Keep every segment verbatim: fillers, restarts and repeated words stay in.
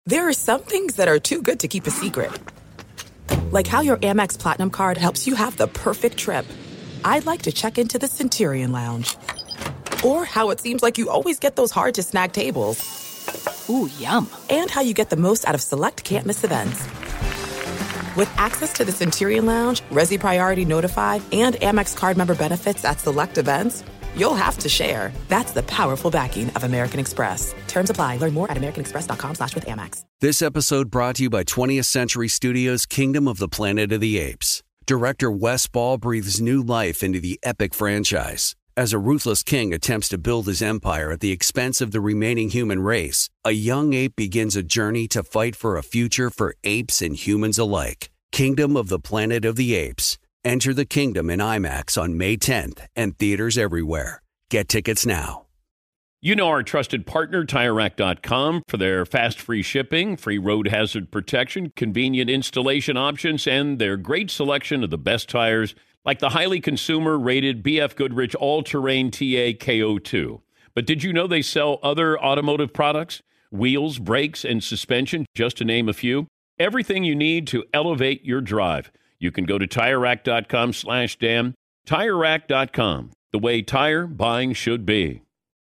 There are some things that are too good to keep a secret. Like how your Amex Platinum card helps you have the perfect trip. I'd like to check into the Centurion Lounge. Or how it seems like you always get those hard-to-snag tables. Ooh, yum. And how you get the most out of select can't-miss events. With access to the Centurion Lounge, Resi Priority Notified, and Amex card member benefits at select events, you'll have to share. That's the powerful backing of American Express. Terms apply. Learn more at americanexpress.com slash with Amex. This episode brought to you by twentieth Century Studios' Kingdom of the Planet of the Apes. Director Wes Ball breathes new life into the epic franchise. As a ruthless king attempts to build his empire at the expense of the remaining human race, a young ape begins a journey to fight for a future for apes and humans alike. Kingdom of the Planet of the Apes. Enter the kingdom in IMAX on May tenth and theaters everywhere. Get tickets now. You know our trusted partner, Tire Rack dot com, for their fast, free shipping, free road hazard protection, convenient installation options, and their great selection of the best tires, like the highly consumer-rated B F Goodrich All-Terrain T A K O two. But did you know they sell other automotive products? Wheels, brakes, and suspension, just to name a few. Everything you need to elevate your drive. You can go to Tire Rack dot com slash Dan. Tire Rack dot com, the way tire buying should be.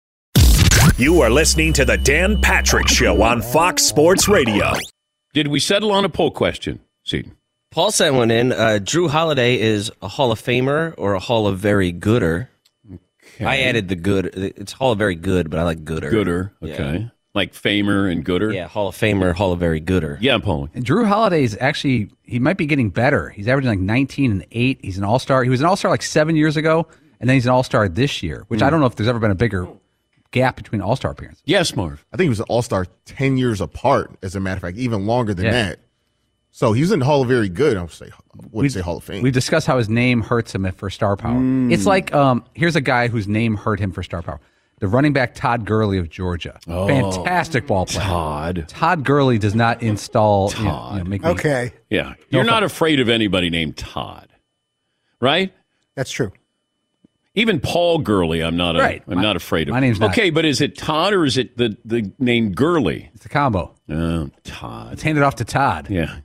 You are listening to the Dan Patrick Show on Fox Sports Radio. Did we settle on a poll question, Seton? Paul sent one in. Uh, Drew Holiday is a Hall of Famer or a Hall of Very Gooder. Okay. I added the good. It's Hall of Very Good, but I like Gooder. Gooder, okay. Yeah. Like Famer and Gooder? Yeah, Hall of Famer, Hall of Very Gooder. Yeah, Paul. And Drew Holiday is actually, he might be getting better. He's averaging like nineteen and eight. He's an all-star. He was an all-star like seven years ago, and then he's an all-star this year, which mm. I don't know if there's ever been a bigger gap between all-star appearances. Yes, Marv. I think he was an all-star ten years apart, as a matter of fact, even longer than yeah. that. So he was in the Hall of Very Good. I would say, wouldn't say Hall of Fame. We've discussed how his name hurts him for star power. Mm. It's like, um, here's a guy whose name hurt him for star power. The running back Todd Gurley of Georgia. Oh, fantastic ball player. Todd. Todd Gurley does not install. Todd. You know, you know, make okay. Me, yeah. You're no not fun. afraid of anybody named Todd, right? That's true. Even Paul Gurley, I'm not. A, right. I'm my, not afraid of. My name's not. Okay, but is it Todd or is it the, the name Gurley? It's a combo. Oh, Todd. Let's hand it off to Todd. Yeah.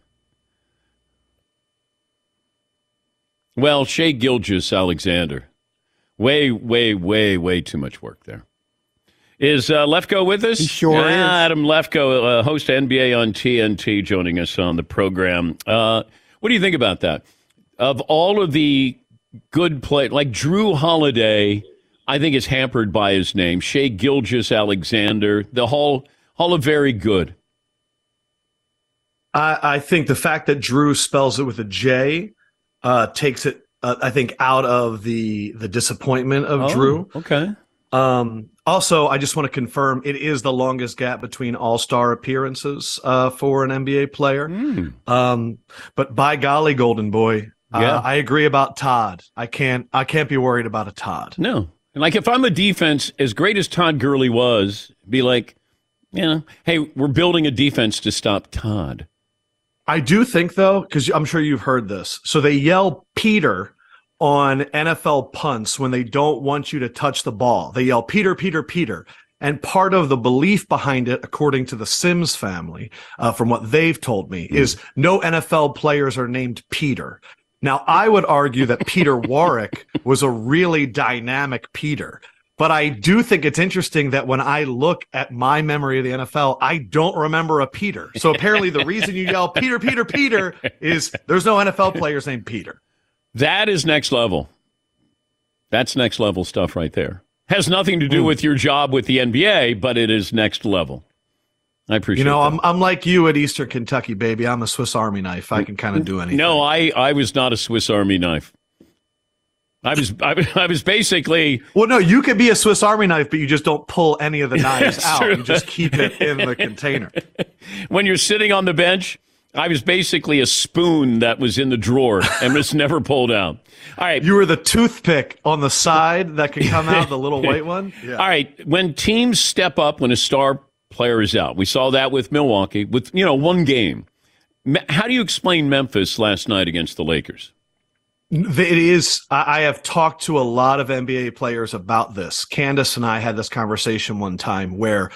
Well, Shea Gilgeous-Alexander. Way, way, way, way too much work there. Is uh, Lefko with us? He sure yeah, is. Adam Lefko, uh, host of N B A on T N T, joining us on the program. Uh, what do you think about that? Of all of the good play, like Drew Holiday, I think is hampered by his name. Shea Gilgeous-Alexander, the Hall, Hall of Very Good. I, I think the fact that Drew spells it with a J uh, takes it, uh, I think, out of the the disappointment of oh, Drew. Okay. Um, also, I just want to confirm it is the longest gap between All-Star appearances uh, for an N B A player. Mm. Um, but by golly, Golden Boy, yeah. uh, I agree about Todd. I can't I can't be worried about a Todd. No. And like if I'm a defense, as great as Todd Gurley was, be like, you know, hey, we're building a defense to stop Todd. I do think, though, because I'm sure you've heard this. So they yell Peter on N F L punts when they don't want you to touch the ball. They yell Peter, Peter, Peter. And part of the belief behind it, according to the Sims family, uh, from what they've told me, mm. is no N F L players are named Peter. Now, I would argue that Peter Warrick was a really dynamic Peter. But I do think it's interesting that when I look at my memory of the N F L, I don't remember a Peter. So apparently the reason you yell Peter, Peter, Peter is there's no N F L players named Peter. That is next level. That's next level stuff right there. Has nothing to do mm. with your job with the N B A, but it is next level. I appreciate it. You know, that. I'm I'm like you at Eastern Kentucky, baby. I'm a Swiss Army knife. I can kind of do anything. No, I, I was not a Swiss Army knife. I was I, I was basically well. No, you could be a Swiss Army knife, but you just don't pull any of the knives out. True. You just keep it in the container. When you're sitting on the bench, I was basically a spoon that was in the drawer and was never pulled out. All right, you were the toothpick on the side that can come out, the little white one. Yeah. All right, when teams step up when a star player is out, we saw that with Milwaukee with you know one game. How do you explain Memphis last night against the Lakers? It is. I have talked to a lot of N B A players about this. Candace and I had this conversation one time where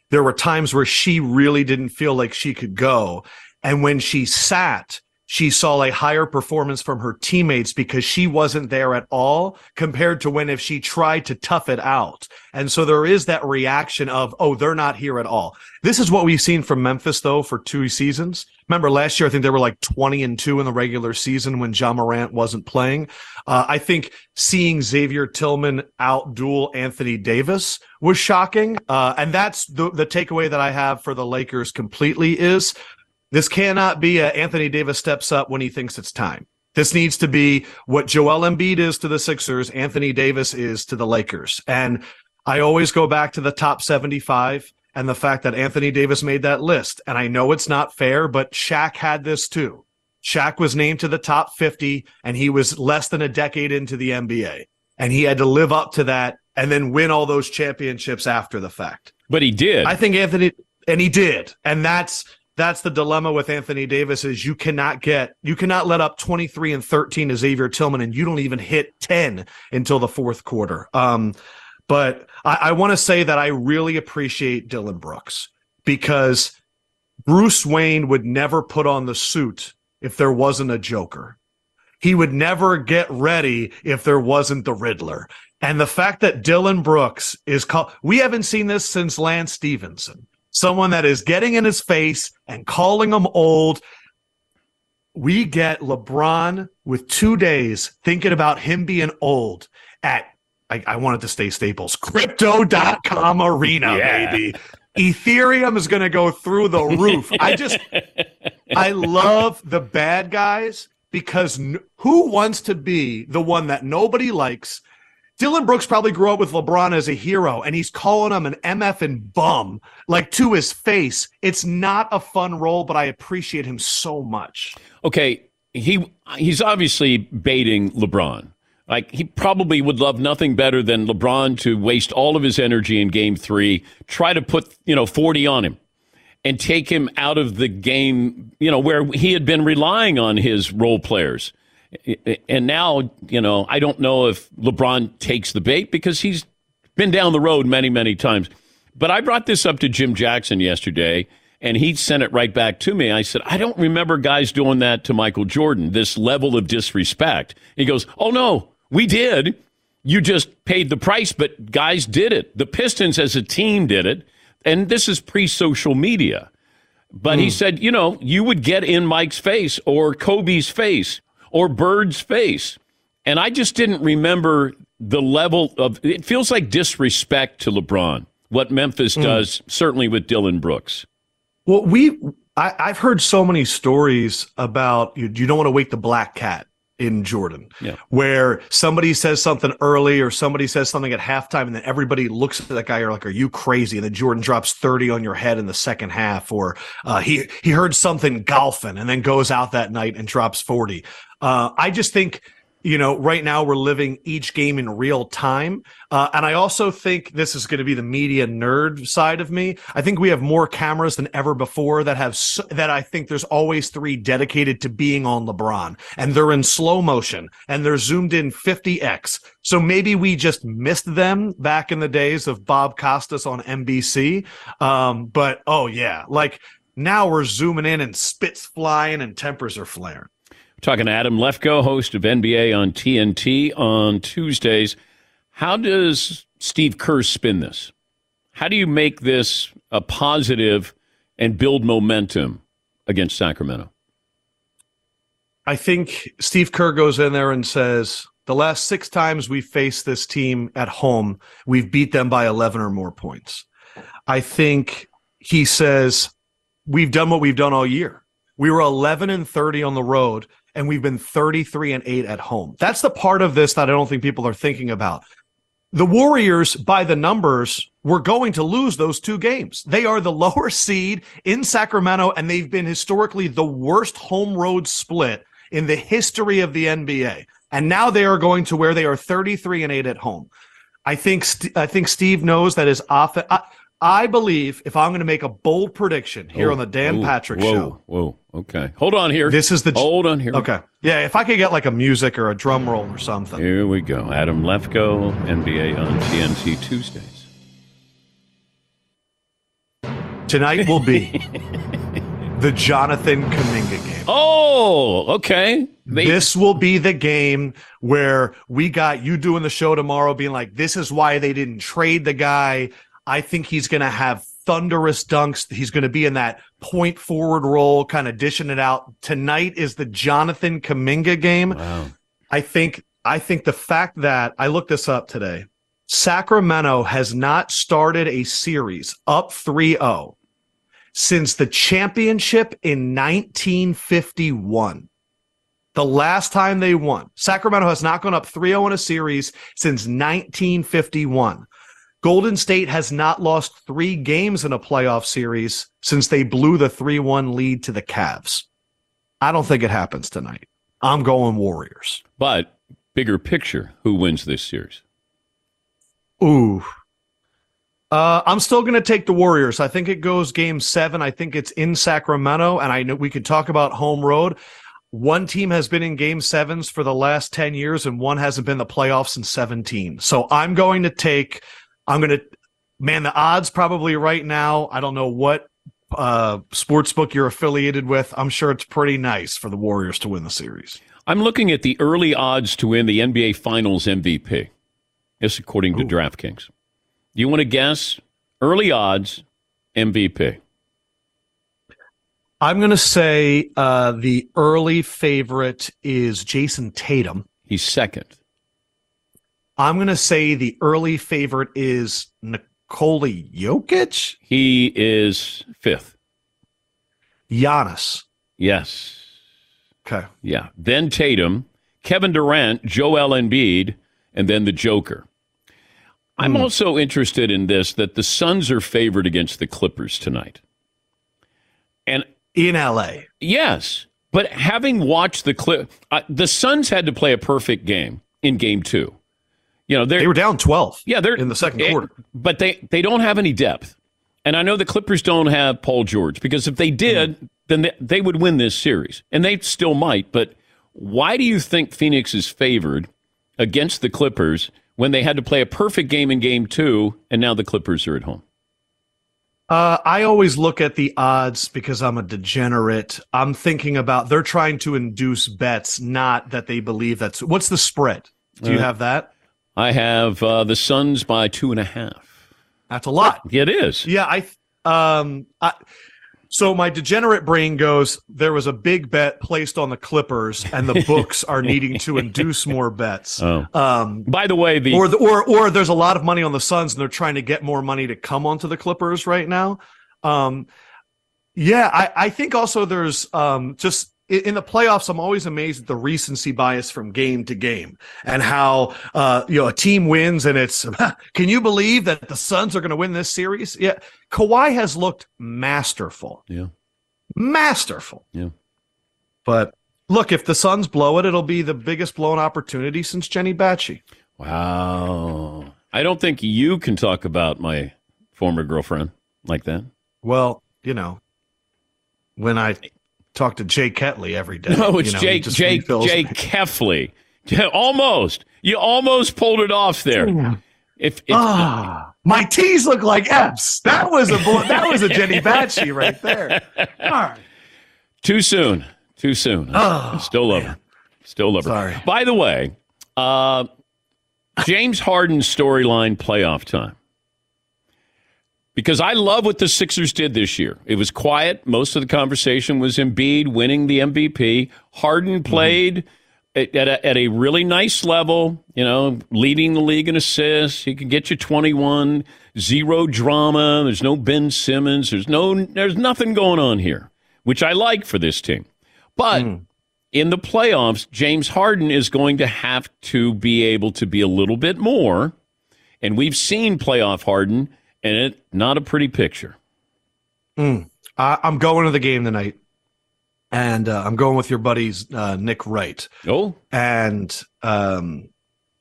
there were times where she really didn't feel like she could go. And when she sat, she saw a higher performance from her teammates because she wasn't there at all compared to when if she tried to tough it out. And so there is that reaction of, oh, they're not here at all. This is what we've seen from Memphis, though, for two seasons. Remember last year, I think they were like twenty and two in the regular season when Ja Morant wasn't playing. Uh, I think seeing Xavier Tillman outduel Anthony Davis was shocking. Uh, and that's the, the takeaway that I have for the Lakers completely is this cannot be a Anthony Davis steps up when he thinks it's time. This needs to be what Joel Embiid is to the Sixers, Anthony Davis is to the Lakers. And I always go back to the top seventy-five and the fact that Anthony Davis made that list. And I know it's not fair, but Shaq had this too. Shaq was named to the top fifty, and he was less than a decade into the N B A. And he had to live up to that and then win all those championships after the fact. But he did. I think Anthony, and he did. And that's that's the dilemma with Anthony Davis is you cannot get, you cannot let up twenty-three and thirteen to Xavier Tillman, and you don't even hit ten until the fourth quarter. Um, But I, I want to say that I really appreciate Dillon Brooks because Bruce Wayne would never put on the suit if there wasn't a Joker. He would never get ready if there wasn't the Riddler. And the fact that Dillon Brooks is called, we haven't seen this since Lance Stevenson, someone that is getting in his face and calling him old. We get LeBron with two days thinking about him being old at I, I wanted to stay Staples. Crypto dot com arena, yeah. Baby. Ethereum is going to go through the roof. I just, I love the bad guys because n- who wants to be the one that nobody likes? Dillon Brooks probably grew up with LeBron as a hero, and he's calling him an M F and bum, like to his face. It's not a fun role, but I appreciate him so much. Okay, he he's obviously baiting LeBron. Like, he probably would love nothing better than LeBron to waste all of his energy in game three, try to put, you know, forty on him and take him out of the game, you know, where he had been relying on his role players. And now, you know, I don't know if LeBron takes the bait because he's been down the road many, many times. But I brought this up to Jim Jackson yesterday, and he sent it right back to me. I said, I don't remember guys doing that to Michael Jordan, this level of disrespect. He goes, oh, no. We did. You just paid the price, but guys did it. The Pistons as a team did it, and this is pre-social media. But mm. he said, you know, you would get in Mike's face or Kobe's face or Bird's face. And I just didn't remember the level of – it feels like disrespect to LeBron, what Memphis mm. does, certainly with Dillon Brooks. Well, we I, I've heard so many stories about you, you don't want to wake the black cat in Jordan, yeah. where somebody says something early or somebody says something at halftime and then everybody looks at that guy or like, are you crazy? And then Jordan drops thirty on your head in the second half, or uh, he, he heard something golfing and then goes out that night and drops forty. Uh, I just think, you know, right now we're living each game in real time. Uh, and I also think this is going to be the media nerd side of me. I think we have more cameras than ever before that have, so, that I think there's always three dedicated to being on LeBron, and they're in slow motion and they're zoomed in fifty X. So maybe we just missed them back in the days of Bob Costas on N B C. Um, but oh yeah, like now we're zooming in and spits flying and tempers are flaring. Talking to Adam Lefkoe, host of N B A on T N T on Tuesdays. How does Steve Kerr spin this? How do you make this a positive and build momentum against Sacramento? I think Steve Kerr goes in there and says, the last six times we faced this team at home, we've beat them by eleven or more points. I think he says, we've done what we've done all year. We were eleven and thirty on the road, and we've been thirty-three and eight at home. That's the part of this that I don't think people are thinking about. The Warriors, by the numbers, were going to lose those two games. They are the lower seed in Sacramento, and they've been historically the worst home road split in the history of the N B A. And now they are going to where they are thirty-three and eight at home. I think I think Steve knows that his offense. I, I believe if I'm going to make a bold prediction here oh, on the Dan oh, Patrick whoa, Show. Whoa, okay. Hold on here. This is the Hold on here. Okay. Yeah, if I could get like a music or a drum roll or something. Here we go. Adam Lefkoe, N B A on T N T Tuesdays. Tonight will be the Jonathan Kuminga game. Oh, okay. They- this will be the game where we got you doing the show tomorrow being like, this is why they didn't trade the guy. I think he's going to have thunderous dunks. He's going to be in that point forward role, kind of dishing it out. Tonight is the Jonathan Kuminga game. Wow. I think, I think the fact that I looked this up today, Sacramento has not started a series up three oh since the championship in nineteen fifty-one. The last time they won. Sacramento has not gone up three oh in a series since nineteen fifty-one. Golden State has not lost three games in a playoff series since they blew the three one lead to the Cavs. I don't think it happens tonight. I'm going Warriors. But bigger picture, who wins this series? Ooh. Uh, I'm still going to take the Warriors. I think it goes game seven. I think it's in Sacramento, and I know we could talk about home road. One team has been in game sevens for the last ten years, and one hasn't been in the playoffs in seventeen. So I'm going to take, I'm going to, man, the odds probably right now, I don't know what uh, sportsbook you're affiliated with. I'm sure it's pretty nice for the Warriors to win the series. I'm looking at the early odds to win the N B A Finals M V P. This according to Ooh. DraftKings. You want to guess early odds M V P? I'm going to say uh, the early favorite is Jason Tatum. He's second. I'm going to say the early favorite is Nikola Jokic. He is fifth. Giannis. Yes. Okay. Yeah. Then Tatum, Kevin Durant, Joel Embiid, and then the Joker. I'm Mm. also interested in this, that the Suns are favored against the Clippers tonight. And In L A. yes, but having watched the Clip, uh, the Suns had to play a perfect game in game two. You know, They were down twelve yeah, they're in the second it- quarter. but they, they don't have any depth. And I know the Clippers don't have Paul George, because if they did, mm. then they, they would win this series. And they still might. But why do you think Phoenix is favored against the Clippers when they had to play a perfect game in game two, and now the Clippers are at home? Uh, I always look at the odds because I'm a degenerate. I'm thinking about they're trying to induce bets, not that they believe that's. What's the spread? Do you Uh, have that? I have uh, the Suns by two and a half. That's a lot. It is. Yeah, I. Um, I so my degenerate brain goes, there was a big bet placed on the Clippers, and the books are needing to induce more bets. Oh. Um, By the way, the or, the, or or there's a lot of money on the Suns, and they're trying to get more money to come onto the Clippers right now. Um, yeah, I, I think also there's um, just in, in the playoffs, I'm always amazed at the recency bias from game to game and how uh, you know a team wins and it's can you believe that the Suns are going to win this series? Yeah, Kawhi has looked masterful. Yeah. Masterful. Yeah. But look, if the Suns blow it, it'll be the biggest blown opportunity since Jenny Batchy. Wow. I don't think you can talk about my former girlfriend like that. Well, you know, when I talk to Jay Ketley every day. No, it's you know, Jake, he just Jake, refills Jake me. Kefley. Yeah, almost. You almost pulled it off there. If, if Ah, my T's look like F's. That was a bull- that was a Jenny Batchy right there. All right. Too soon. Too soon. Oh, I still love man. her. Still love her. Sorry. By the way, uh, James Harden's storyline playoff time. Because I love what the Sixers did this year. It was quiet. Most of the conversation was Embiid winning the M V P. Harden played mm-hmm. at, at, a, at a really nice level, you know, leading the league in assists. He could get you twenty-one. Zero drama. There's no Ben Simmons. There's no. There's nothing going on here, which I like for this team. But mm. in the playoffs, James Harden is going to have to be able to be a little bit more. And we've seen playoff Harden. And it not a pretty picture. Mm. I, I'm going to the game tonight, and uh, I'm going with your buddies uh, Nick Wright. Oh, and um,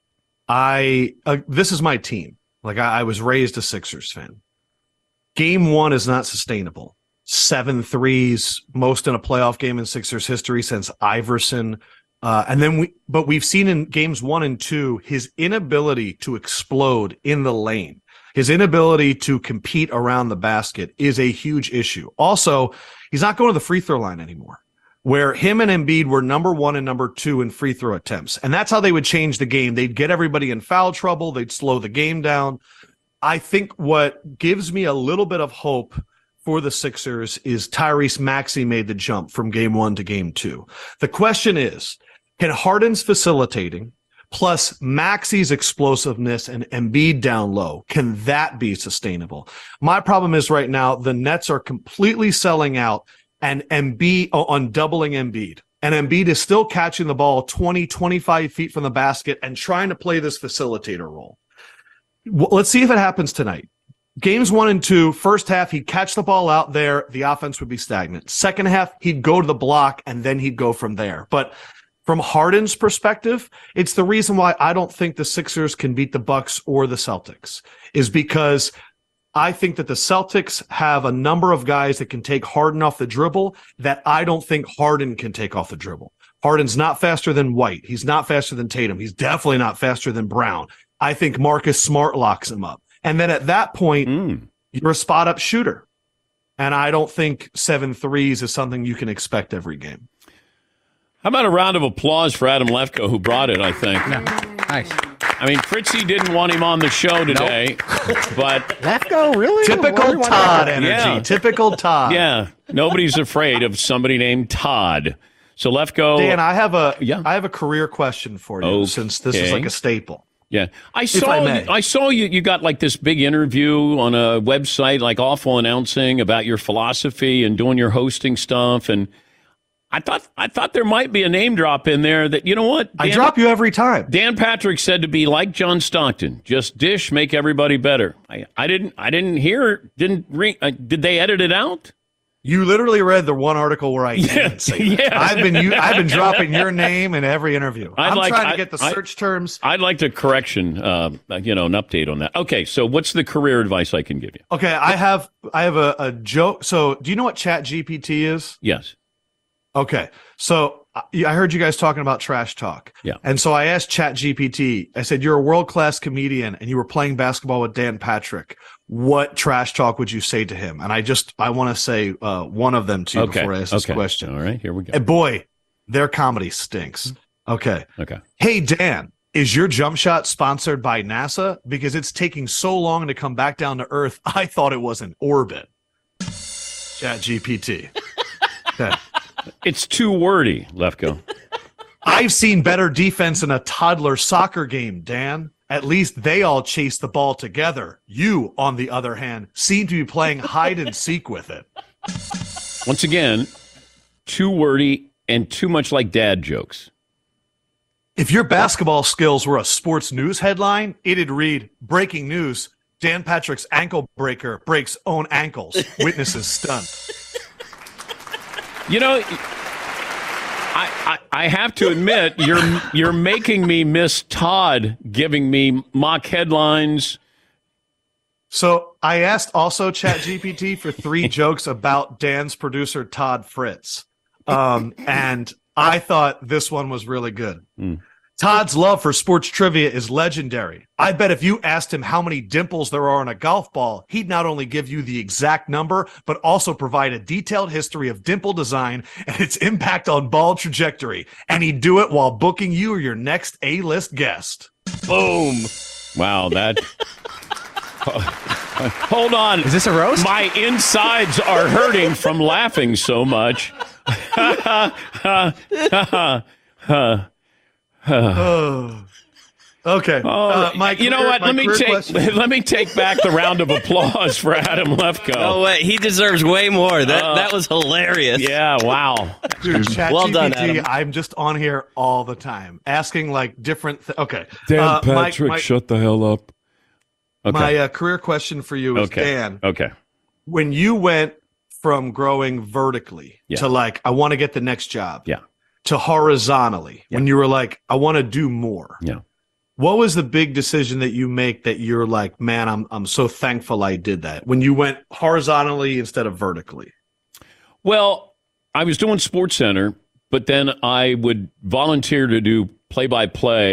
I uh, this is my team. Like I, I was raised a Sixers fan. Game one is not sustainable. Seven threes, most in a playoff game in Sixers history since Iverson. Uh, and then we, but we've seen in games one and two his inability to explode in the lane. His inability to compete around the basket is a huge issue. Also, he's not going to the free throw line anymore, where him and Embiid were number one and number two in free throw attempts. And that's how they would change the game. They'd get everybody in foul trouble. They'd slow the game down. I think what gives me a little bit of hope for the Sixers is Tyrese Maxey made the jump from game one to game two. The question is, can Harden's facilitating plus Maxey's explosiveness and Embiid down low, can that be sustainable? My problem is right now the Nets are completely selling out and Embiid on doubling Embiid. And Embiid is still catching the ball twenty, twenty-five feet from the basket and trying to play this facilitator role. Well, let's see if it happens tonight. Games one and two, first half, he'd catch the ball out there. The offense would be stagnant. Second half, he'd go to the block and then he'd go from there. But from Harden's perspective, it's the reason why I don't think the Sixers can beat the Bucks or the Celtics, is because I think that the Celtics have a number of guys that can take Harden off the dribble that I don't think Harden can take off the dribble. Harden's not faster than White. He's not faster than Tatum. He's definitely not faster than Brown. I think Marcus Smart locks him up. And then at that point, mm. you're a spot-up shooter. And I don't think seven threes is something you can expect every game. How about a round of applause for Adam Lefko, who brought it, I think. No. Nice. I mean, Fritzy didn't want him on the show today, nope. but... Lefko, really? Typical Todd energy. Yeah. Typical Todd. Yeah. Nobody's afraid of somebody named Todd. So Lefko... Dan, I have a, yeah. I have a career question for you, okay. since this is like a staple. Yeah. I saw I, I saw you you got like this big interview on a website, like Awful Announcing, about your philosophy and doing your hosting stuff, and I thought I thought there might be a name drop in there that, you know what? Dan, I drop you every time. Dan Patrick said to be like John Stockton, just dish, make everybody better. I, I didn't I didn't hear didn't ring. Uh, did they edit it out? You literally read the one article where I yeah, didn't say that. Yeah. I've been you, I've been dropping your name in every interview. I'd I'm like, trying to I, get the I, search terms. I'd like a correction, uh, you know, an update on that. Okay, so what's the career advice I can give you? Okay, I have I have a, a joke. So, do you know what Chat G P T is? Yes. Okay, so I heard you guys talking about trash talk. Yeah. And so I asked Chat G P T, I said, you're a world-class comedian and you were playing basketball with Dan Patrick. What trash talk would you say to him? And I just, I want to say uh, one of them to you okay. before I ask okay. this question. All right, here we go. And boy, their comedy stinks. Okay. Okay. Hey, Dan, is your jump shot sponsored by NASA? Because it's taking so long to come back down to Earth, I thought it was an orbit. Chat G P T. Okay. It's too wordy, Lefko. I've seen better defense in a toddler soccer game, Dan. At least they all chase the ball together. You, on the other hand, seem to be playing hide and seek with it. Once again, too wordy and too much like dad jokes. If your basketball skills were a sports news headline, it'd read, breaking news, Dan Patrick's ankle breaker breaks own ankles. Witnesses stunned. You know, I, I I have to admit, you're you're making me miss Todd giving me mock headlines. So I asked also Chat G P T for three jokes about Dan's producer, Todd Fritz. Um, and I thought this one was really good. Mm. Todd's love for sports trivia is legendary. I bet if you asked him how many dimples there are in a golf ball, he'd not only give you the exact number, but also provide a detailed history of dimple design and its impact on ball trajectory. And he'd do it while booking you or your next A-list guest. Boom. Wow, that... Hold on. Is this a roast? My insides are hurting from laughing so much. oh. Okay. Uh, my you career, know what? Let me take question. let me take back the round of applause for Adam Lefko. Oh wait, he deserves way more. That uh, that was hilarious. Yeah. Wow. Dude, Chat well G P T, done, Adam. I'm just on here all the time asking like different. Th- okay. Dan uh, Patrick, my, my, shut the hell up. Okay. My uh, career question for you is, okay. Dan. Okay. When you went from growing vertically yeah. to like, I want to get the next job. Yeah. To horizontally, yeah. when you were like, I want to do more. Yeah. What was the big decision that you make that you're like, man, I'm I'm so thankful I did that when you went horizontally instead of vertically? Well, I was doing SportsCenter, but then I would volunteer to do play-by-play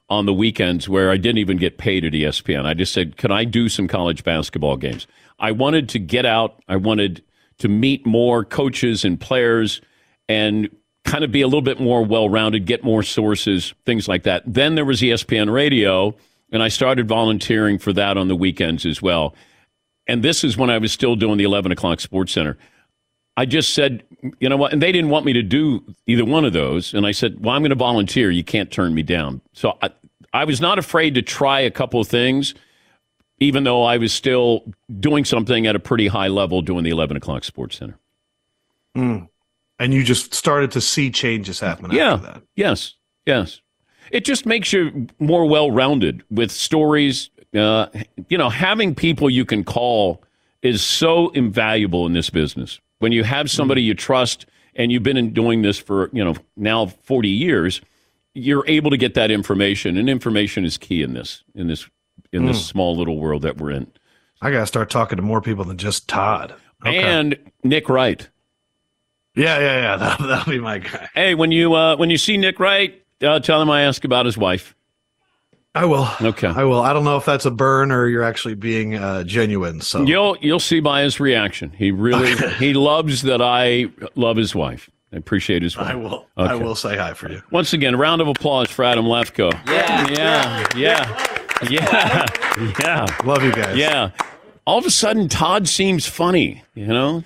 on the weekends where I didn't even get paid at E S P N. I just said, can I do some college basketball games? I wanted to get out. I wanted to meet more coaches and players and kind of be a little bit more well-rounded, get more sources, things like that. Then there was E S P N Radio, and I started volunteering for that on the weekends as well. And this is when I was still doing the eleven o'clock Sports Center. I just said, you know what? And they didn't want me to do either one of those. And I said, well, I'm going to volunteer. You can't turn me down. So I, I was not afraid to try a couple of things, even though I was still doing something at a pretty high level doing the eleven o'clock Sports Center. Mm. And you just started to see changes happen yeah. after that. Yes. Yes. It just makes you more well-rounded with stories. Uh, you know, having people you can call is so invaluable in this business. When you have somebody you trust and you've been in doing this for, you know, now forty years, you're able to get that information. And information is key in this, in this, in this mm. small little world that we're in. I got to start talking to more people than just Todd. Okay. And Nick Wright. Yeah, yeah, yeah. That'll, that'll be my guy. Hey, when you uh, when you see Nick Wright, uh, tell him I asked about his wife. I will. Okay. I will. I don't know if that's a burn or you're actually being uh, genuine. So you'll you'll see by his reaction. He really he loves that I love his wife. I appreciate his wife. I will. Okay. I will say hi for you. Once again, a round of applause for Adam Lefko. Yeah. Yeah. Yeah. Yeah. Yeah. Love you guys. Yeah. All of a sudden, Todd seems funny. You know.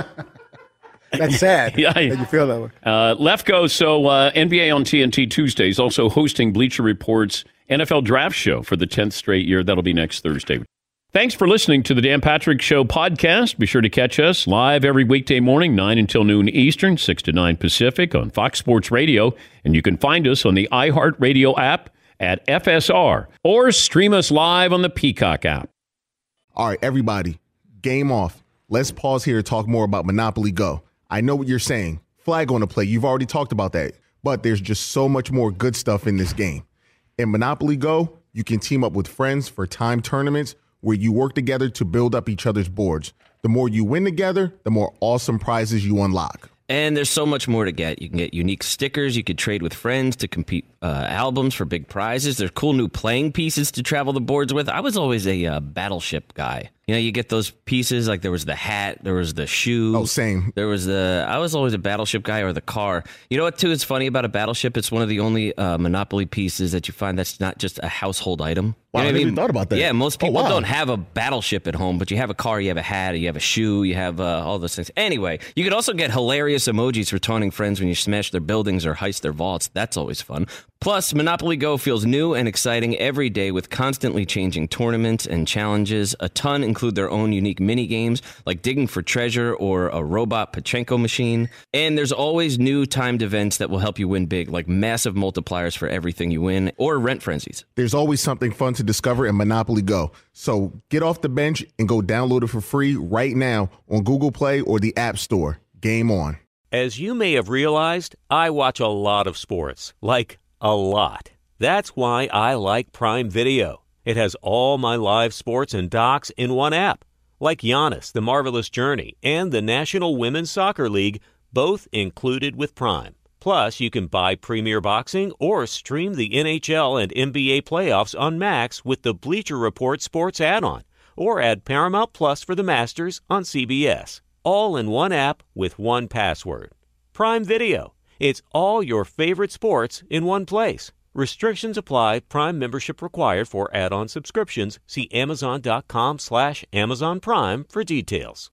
That's sad. Yeah, that you feel that way. Uh, Lefko, so uh, N B A on T N T Tuesdays, also hosting Bleacher Report's N F L Draft Show for the tenth straight year. That'll be next Thursday. Thanks for listening to the Dan Patrick Show podcast. Be sure to catch us live every weekday morning, nine until noon Eastern, six to nine Pacific on Fox Sports Radio. And you can find us on the iHeartRadio app at F S R or stream us live on the Peacock app. All right, everybody, game off. Let's pause here to talk more about Monopoly Go. I know what you're saying. Flag on the play. You've already talked about that. But there's just so much more good stuff in this game. In Monopoly Go, you can team up with friends for time tournaments where you work together to build up each other's boards. The more you win together, the more awesome prizes you unlock. And there's so much more to get. You can get unique stickers. You could trade with friends to compete uh, albums for big prizes. There's cool new playing pieces to travel the boards with. I was always a uh, Battleship guy. You know, you get those pieces, like there was the hat, there was the shoe. Oh, same. There was the, I was always a Battleship guy, or the car. You know what, too, is funny about a Battleship? It's one of the only uh, Monopoly pieces that you find that's not just a household item. Wow, you know I what never I mean? even thought about that. Yeah, most people oh, wow. don't have a Battleship at home, but you have a car, you have a hat, you have a shoe, you have uh, all those things. Anyway, you could also get hilarious emojis for taunting friends when you smash their buildings or heist their vaults. That's always fun. Plus, Monopoly Go feels new and exciting every day with constantly changing tournaments and challenges. A ton include their own unique mini games like digging for treasure or a robot Pachinko machine. And there's always new timed events that will help you win big, like massive multipliers for everything you win or rent frenzies. There's always something fun to discover in Monopoly Go. So get off the bench and go download it for free right now on Google Play or the App Store. Game on. As you may have realized, I watch a lot of sports, like a lot. That's why I like Prime Video. It has all my live sports and docs in one app, like Giannis, The Marvelous Journey, and the National Women's Soccer League, both included with Prime. Plus, you can buy Premier Boxing or stream the N H L and N B A playoffs on Max with the Bleacher Report Sports add-on, or add Paramount Plus for the Masters on C B S. All in one app with one password. Prime Video. It's all your favorite sports in one place. Restrictions apply. Prime membership required for add-on subscriptions. See Amazon.com slash Amazon Prime for details.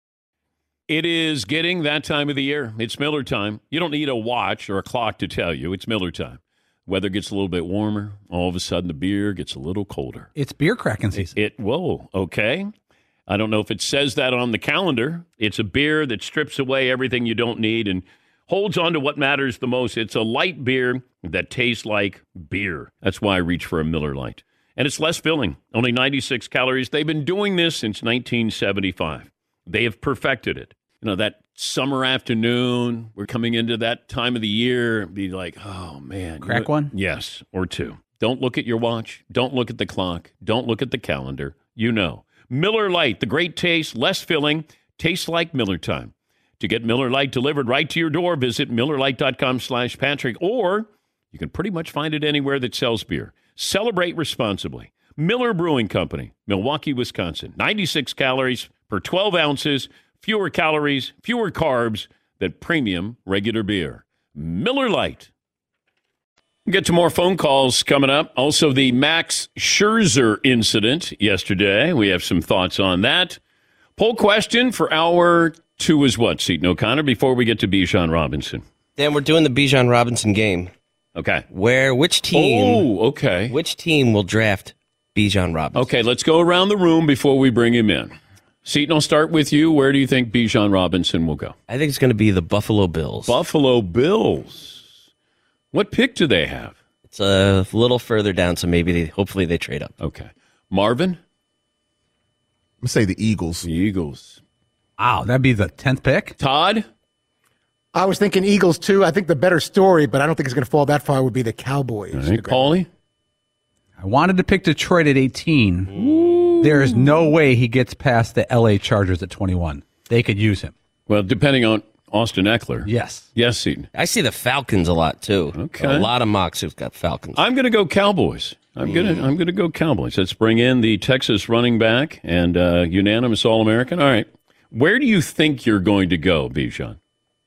It is getting that time of the year. It's Miller time. You don't need a watch or a clock to tell you. It's Miller time. Weather gets a little bit warmer. All of a sudden, the beer gets a little colder. It's beer cracking season. It, it whoa, okay. I don't know if it says that on the calendar. It's a beer that strips away everything you don't need and holds on to what matters the most. It's a light beer that tastes like beer. That's why I reach for a Miller Lite. And it's less filling, only ninety-six calories. They've been doing this since nineteen seventy-five. They have perfected it. You know, that summer afternoon, we're coming into that time of the year, be like, oh, man. Crack you know, one? Yes, or two. Don't look at your watch. Don't look at the clock. Don't look at the calendar. You know. Miller Lite, the great taste, less filling, tastes like Miller time. To get Miller Lite delivered right to your door, visit MillerLite.com slash Patrick, or you can pretty much find it anywhere that sells beer. Celebrate responsibly. Miller Brewing Company, Milwaukee, Wisconsin. ninety-six calories per twelve ounces, fewer calories, fewer carbs than premium regular beer. Miller Lite. We'll get to more phone calls coming up. Also, the Max Scherzer incident yesterday. We have some thoughts on that. Poll question for hour two is what, Seton O'Connor, before we get to Bijan Robinson? Dan, we're doing the Bijan Robinson game. Okay. Where, which team? Oh, okay. Which team will draft Bijan Robinson? Okay, let's go around the room before we bring him in. Seton, I'll start with you. Where do you think Bijan Robinson will go? I think it's going to be the Buffalo Bills. Buffalo Bills. What pick do they have? It's a little further down, so maybe they, hopefully they trade up. Okay. Marvin? I'm going to say the Eagles. The Eagles. Wow, that'd be the tenth pick? Todd? I was thinking Eagles, too. I think the better story, but I don't think it's going to fall that far, would be the Cowboys. All right, Paulie? I wanted to pick Detroit at eighteen. Ooh. There is no way he gets past the L A Chargers at twenty-one. They could use him. Well, depending on Austin Eckler. Yes. Yes, Seton. I see the Falcons a lot, too. Okay. A lot of mocks who've got Falcons. I'm going to go Cowboys. I'm mm. going to I'm going to go Cowboys. Let's bring in the Texas running back and uh, unanimous All-American. All right. Where do you think you're going to go, Bijan?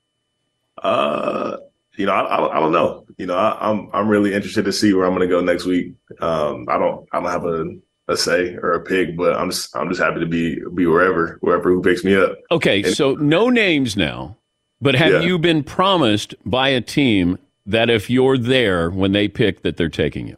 Uh, you know, I, I, I don't know. You know, I, I'm I'm really interested to see where I'm going to go next week. Um, I don't I don't have a, a say or a pick, but I'm just I'm just happy to be be wherever wherever who picks me up. Okay, and, so no names now, but have yeah. you been promised by a team that if you're there when they pick that they're taking you?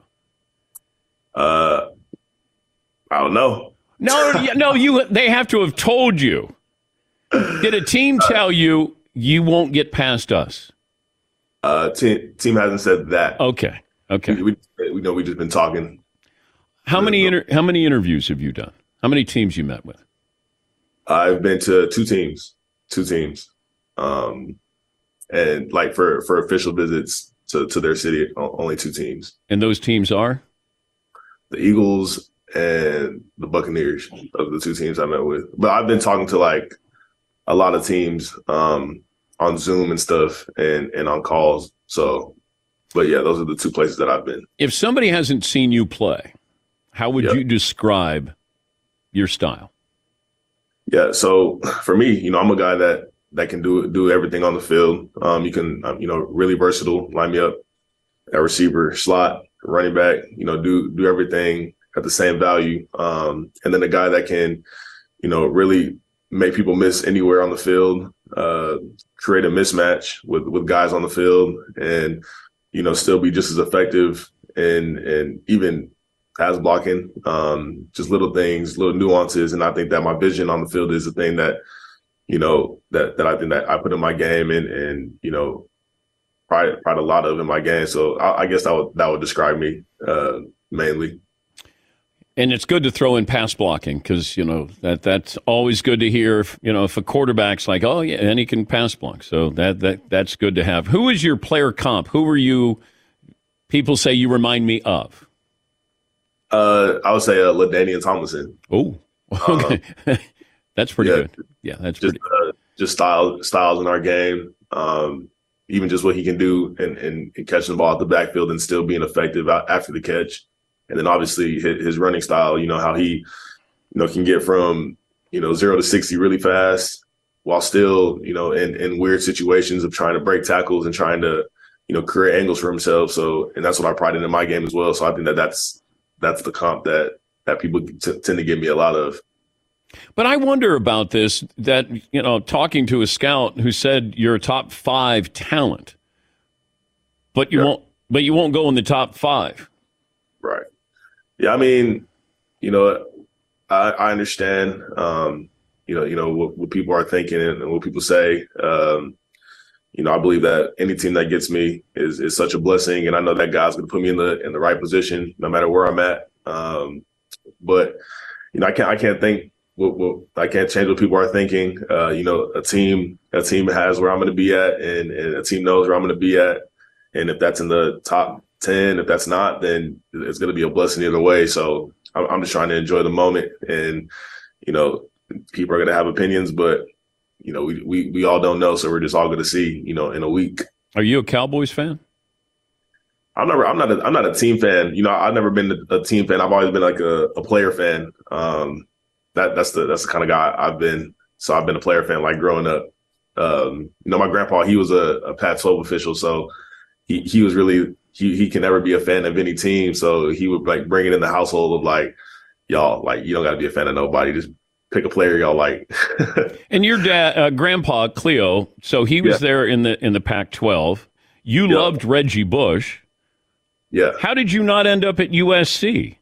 Uh, I don't know. No, no, you. They have to have told you. Did a team tell you you won't get past us? Uh, team team hasn't said that. Okay, okay. We, we, we know we just been talking. How many inter- how many interviews have you done? How many teams you met with? I've been to two teams, two teams, um, and like for, for official visits to, to their city, only two teams. And those teams are the Eagles and the Buccaneers. Those are the two teams I met with. But I've been talking to like a lot of teams um, on Zoom and stuff and, and on calls. So, but yeah, those are the two places that I've been. If somebody hasn't seen you play, how would yep. you describe your style? Yeah. So for me, you know, I'm a guy that, that can do do everything on the field. Um, you can, um, you know, really versatile, line me up at receiver, slot, running back, you know, do, do everything at the same value. Um, and then a guy that can, you know, really make people miss anywhere on the field, uh, create a mismatch with, with guys on the field and, you know, still be just as effective and, and even pass blocking, um, just little things, little nuances. And I think that my vision on the field is the thing that, you know, that, that I think that I put in my game and, and, you know, pride, pride a lot of in my game. So I, I guess that would, that would describe me, uh, mainly. And it's good to throw in pass blocking because, you know, that that's always good to hear. If, you know, if a quarterback's like, oh, yeah, and he can pass block. So that that that's good to have. Who is your player comp? Who are you, people say you remind me of? Uh, I would say uh, LaDainian Tomlinson. Oh, okay. Um, that's pretty yeah, good. Yeah, that's just, pretty uh, just style, styles in our game. Um, even just what he can do and, and, and catching the ball at the backfield and still being effective out after the catch. And then obviously his, his running style, you know, how he, you know, can get from, you know, zero to sixty really fast while still, you know, in, in weird situations of trying to break tackles and trying to, you know, create angles for himself. So, and that's what I pride in in my game as well. So I think that that's, that's the comp that, that people t- tend to give me a lot of. But I wonder about this, that, you know, talking to a scout who said you're a top five talent, but you yeah. won't, but you won't go in the top five. Right. Yeah, I mean, you know, I, I understand, um, you know, you know what, what people are thinking and what people say. Um, you know, I believe that any team that gets me is is such a blessing, and I know that God's going to put me in the in the right position, no matter where I'm at. Um, but you know, I can't I can't think what, what I can't change what people are thinking. Uh, you know, a team a team has where I'm going to be at, and, and a team knows where I'm going to be at, and if that's in the top ten, if that's not, then it's going to be a blessing either way. So I'm, I'm just trying to enjoy the moment. And, you know, people are going to have opinions, but, you know, we, we, we all don't know. So we're just all going to see, you know, in a week. Are you a Cowboys fan? I'm never. I'm not. A, I'm not a team fan. You know, I've never been a, a team fan. I've always been like a, a player fan. Um, that that's the that's the kind of guy I've been. So I've been a player fan like growing up. Um, you know, my grandpa, he was a, a Pac twelve official, so he he was really he he can never be a fan of any team. So he would like bring it in the household of like, y'all, like you don't got to be a fan of nobody. Just pick a player y'all like. And your dad, uh, grandpa Cleo, so he was yeah. there in the in the Pac twelve. You yeah. loved Reggie Bush. Yeah. How did you not end up at U S C?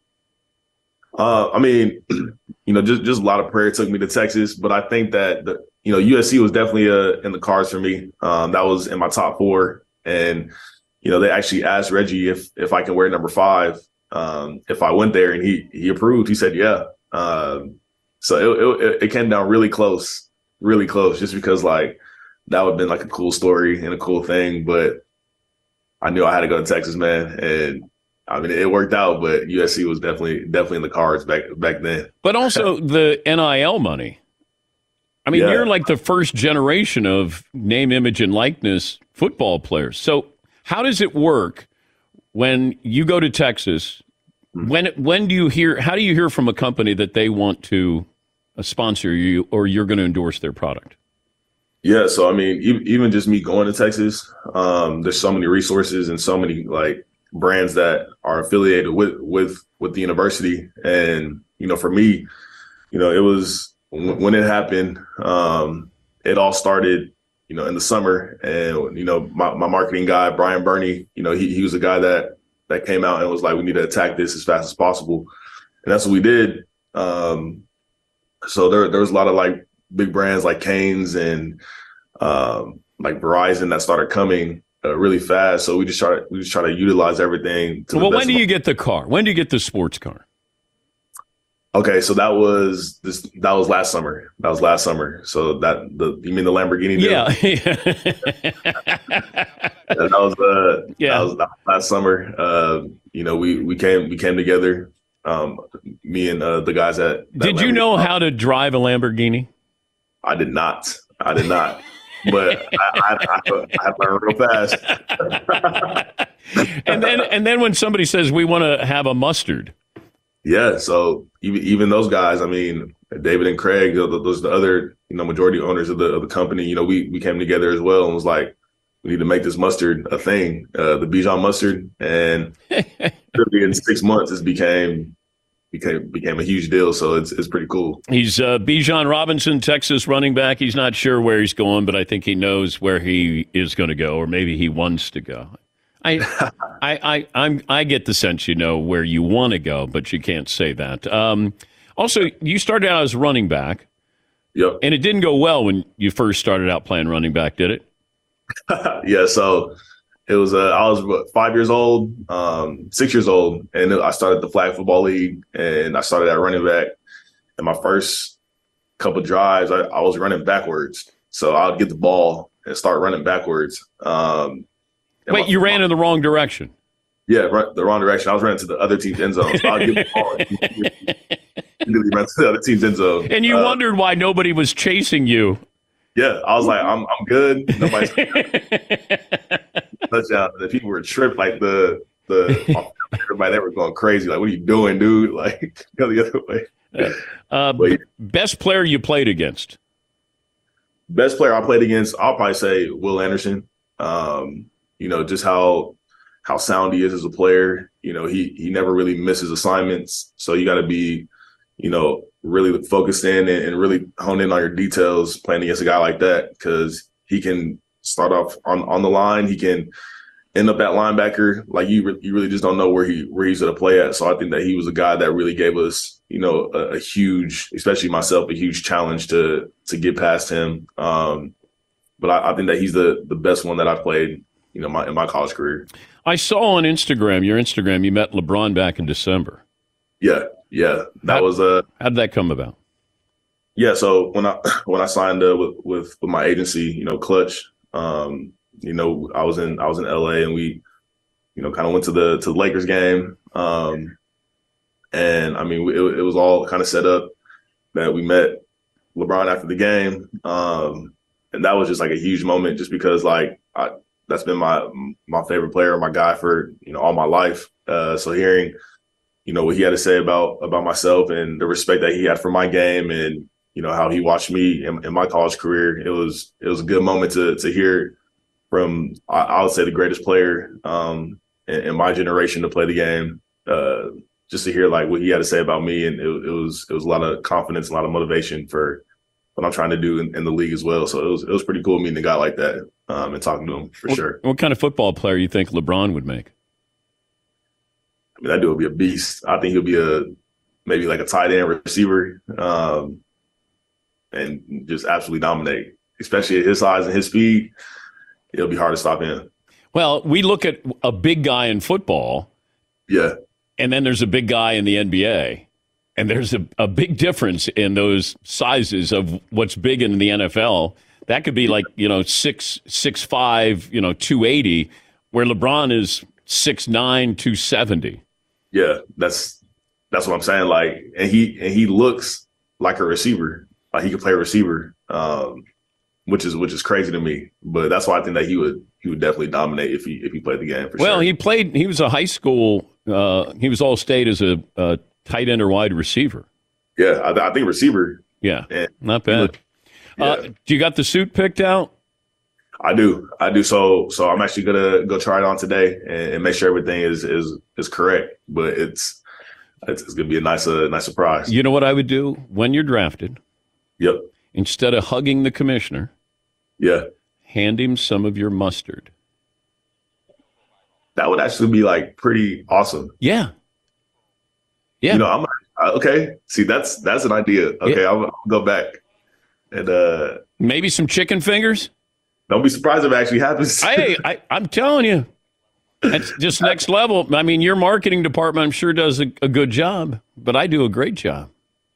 Uh, I mean, you know, just just a lot of prayer took me to Texas, but I think that the, you know, U S C was definitely uh, in the cards for me. Um, that was in my top four, and you know, they actually asked Reggie if if I can wear number five um, if I went there, and he he approved. He said, yeah. Um, so it, it it came down really close, really close, just because like that would have been like a cool story and a cool thing, but I knew I had to go to Texas, man, and I mean it worked out. But U S C was definitely definitely in the cards back back then. But also the N I L money. I mean, yeah. you're like the first generation of name, image, and likeness football players. So how does it work when you go to Texas? Mm-hmm. When when do you hear? How do you hear from a company that they want to uh, sponsor you or you're going to endorse their product? Yeah, so I mean, even just me going to Texas, um, there's so many resources and so many like brands that are affiliated with with with the university. And you know, for me, you know, it was when it happened. Um, it all started, you know, in the summer, and you know, my, my marketing guy Brian Burney, you know, he he was a guy that that came out and was like, we need to attack this as fast as possible, and that's what we did. Um, so there there was a lot of like big brands like Canes and um, like Verizon that started coming uh, really fast. So we just try to we just try to utilize everything. To well, the when do you get the car? When do you get the sports car? Okay, so that was this. That was last summer. That was last summer. So that the you mean the Lamborghini deal? Yeah, yeah that was uh, yeah. That was, that was last summer. Uh, you know, we we came we came together. Um, me and uh, the guys at. Did you know how to drive a Lamborghini? I did not. I did not. But I, I, I, I learned real fast. and then, and then when somebody says we want to have a mustard, yeah. So even even those guys, I mean, David and Craig, those the other you know majority owners of the of the company. You know, we we came together as well and was like, we need to make this mustard a thing, uh, the Bijan mustard, and in six months, it became. Became became a huge deal, so it's it's pretty cool. He's uh, Bijan Robinson, Texas running back. He's not sure where he's going, but I think he knows where he is going to go, or maybe he wants to go. I I I I'm I get the sense you know where you want to go, but you can't say that. Um, also, you started out as a running back. Yep. And it didn't go well when you first started out playing running back, did it? Yeah. So. It was, uh, I was what, five years old, um, six years old, and I started the flag football league, and I started at running back. And my first couple drives, I, I was running backwards. So I would get the ball and start running backwards. Um, Wait, my, you ran my, in the wrong direction? Yeah, run, the wrong direction. I was running to the other team's end zone. So I would get the ball and immediately run to the other team's end zone. And you uh, wondered why nobody was chasing you. Yeah, I was like, I'm I'm good. Nobody's touchdown. And the people were tripped, like the the everybody they were going crazy. Like, what are you doing, dude? Like, go the other way. Uh, but, yeah. Best player you played against? Best player I played against, I'll probably say Will Anderson. Um, you know, just how how sound he is as a player. You know, he he never really misses assignments. So you got to be, you know, really focused in and, and really hone in on your details playing against a guy like that, because he can start off on, on the line. He can end up at linebacker. Like you, re- you really just don't know where he where he's going to play at. So I think that he was a guy that really gave us, you know, a, a huge, especially myself, a huge challenge to to get past him. Um, but I, I think that he's the the best one that I've played, you know, my, in my college career. I saw on Instagram, your Instagram, you met LeBron back in December. Yeah. Yeah, that how, was a. Uh, how did that come about? Yeah, so when I when I signed uh, with, with with my agency, you know, Clutch, um, you know, I was in I was in L A and we, you know, kind of went to the to the Lakers game, um, and I mean, it, it was all kind of set up that we met LeBron after the game, um, and that was just like a huge moment, just because like I that's been my my favorite player, my guy for, you know, all my life. Uh, so hearing, you know, what he had to say about about myself and the respect that he had for my game and, you know, how he watched me in, in my college career, it was it was a good moment to to hear from, I, I would say, the greatest player um, in, in my generation to play the game. Uh, just to hear like what he had to say about me, and it, it was it was a lot of confidence, a lot of motivation for what I'm trying to do in, in the league as well. So it was it was pretty cool meeting a guy like that um, and talking to him for what, sure. What kind of football player you think LeBron would make? I mean, that dude would be a beast. I think he'll be a maybe like a tight end receiver, um, and just absolutely dominate, especially at his size and his speed. It'll be hard to stop him. Well, we look at a big guy in football. Yeah. And then there's a big guy in the N B A. And there's a, a big difference in those sizes of what's big in the N F L. That could be like, you know, six, six, five, you know, two eighty, where LeBron is six, nine, two seventy. Yeah, that's that's what I'm saying. Like, and he and he looks like a receiver. Like he could play a receiver, um, which is which is crazy to me. But that's why I think that he would he would definitely dominate if he if he played the game for well, sure. Well, he played. He was a high school. Uh, he was all state as a, a tight end or wide receiver. Yeah, I, I think receiver. Yeah, and not bad. Look, yeah. Uh, do you got the suit picked out? I do, I do. So, so I'm actually gonna go try it on today and, and make sure everything is is is correct. But it's it's, it's gonna be a nice uh, nice surprise. You know what I would do when you're drafted? Yep. Instead of hugging the commissioner, yeah, hand him some of your mustard. That would actually be like pretty awesome. Yeah. Yeah. You know, I'm uh, okay. See, that's that's an idea. Okay, yeah. I'll, I'll go back and uh, maybe some chicken fingers. Don't be surprised if it actually happens. Hey, I, I'm telling you, it's just next level. I mean, your marketing department, I'm sure, does a, a good job, but I do a great job.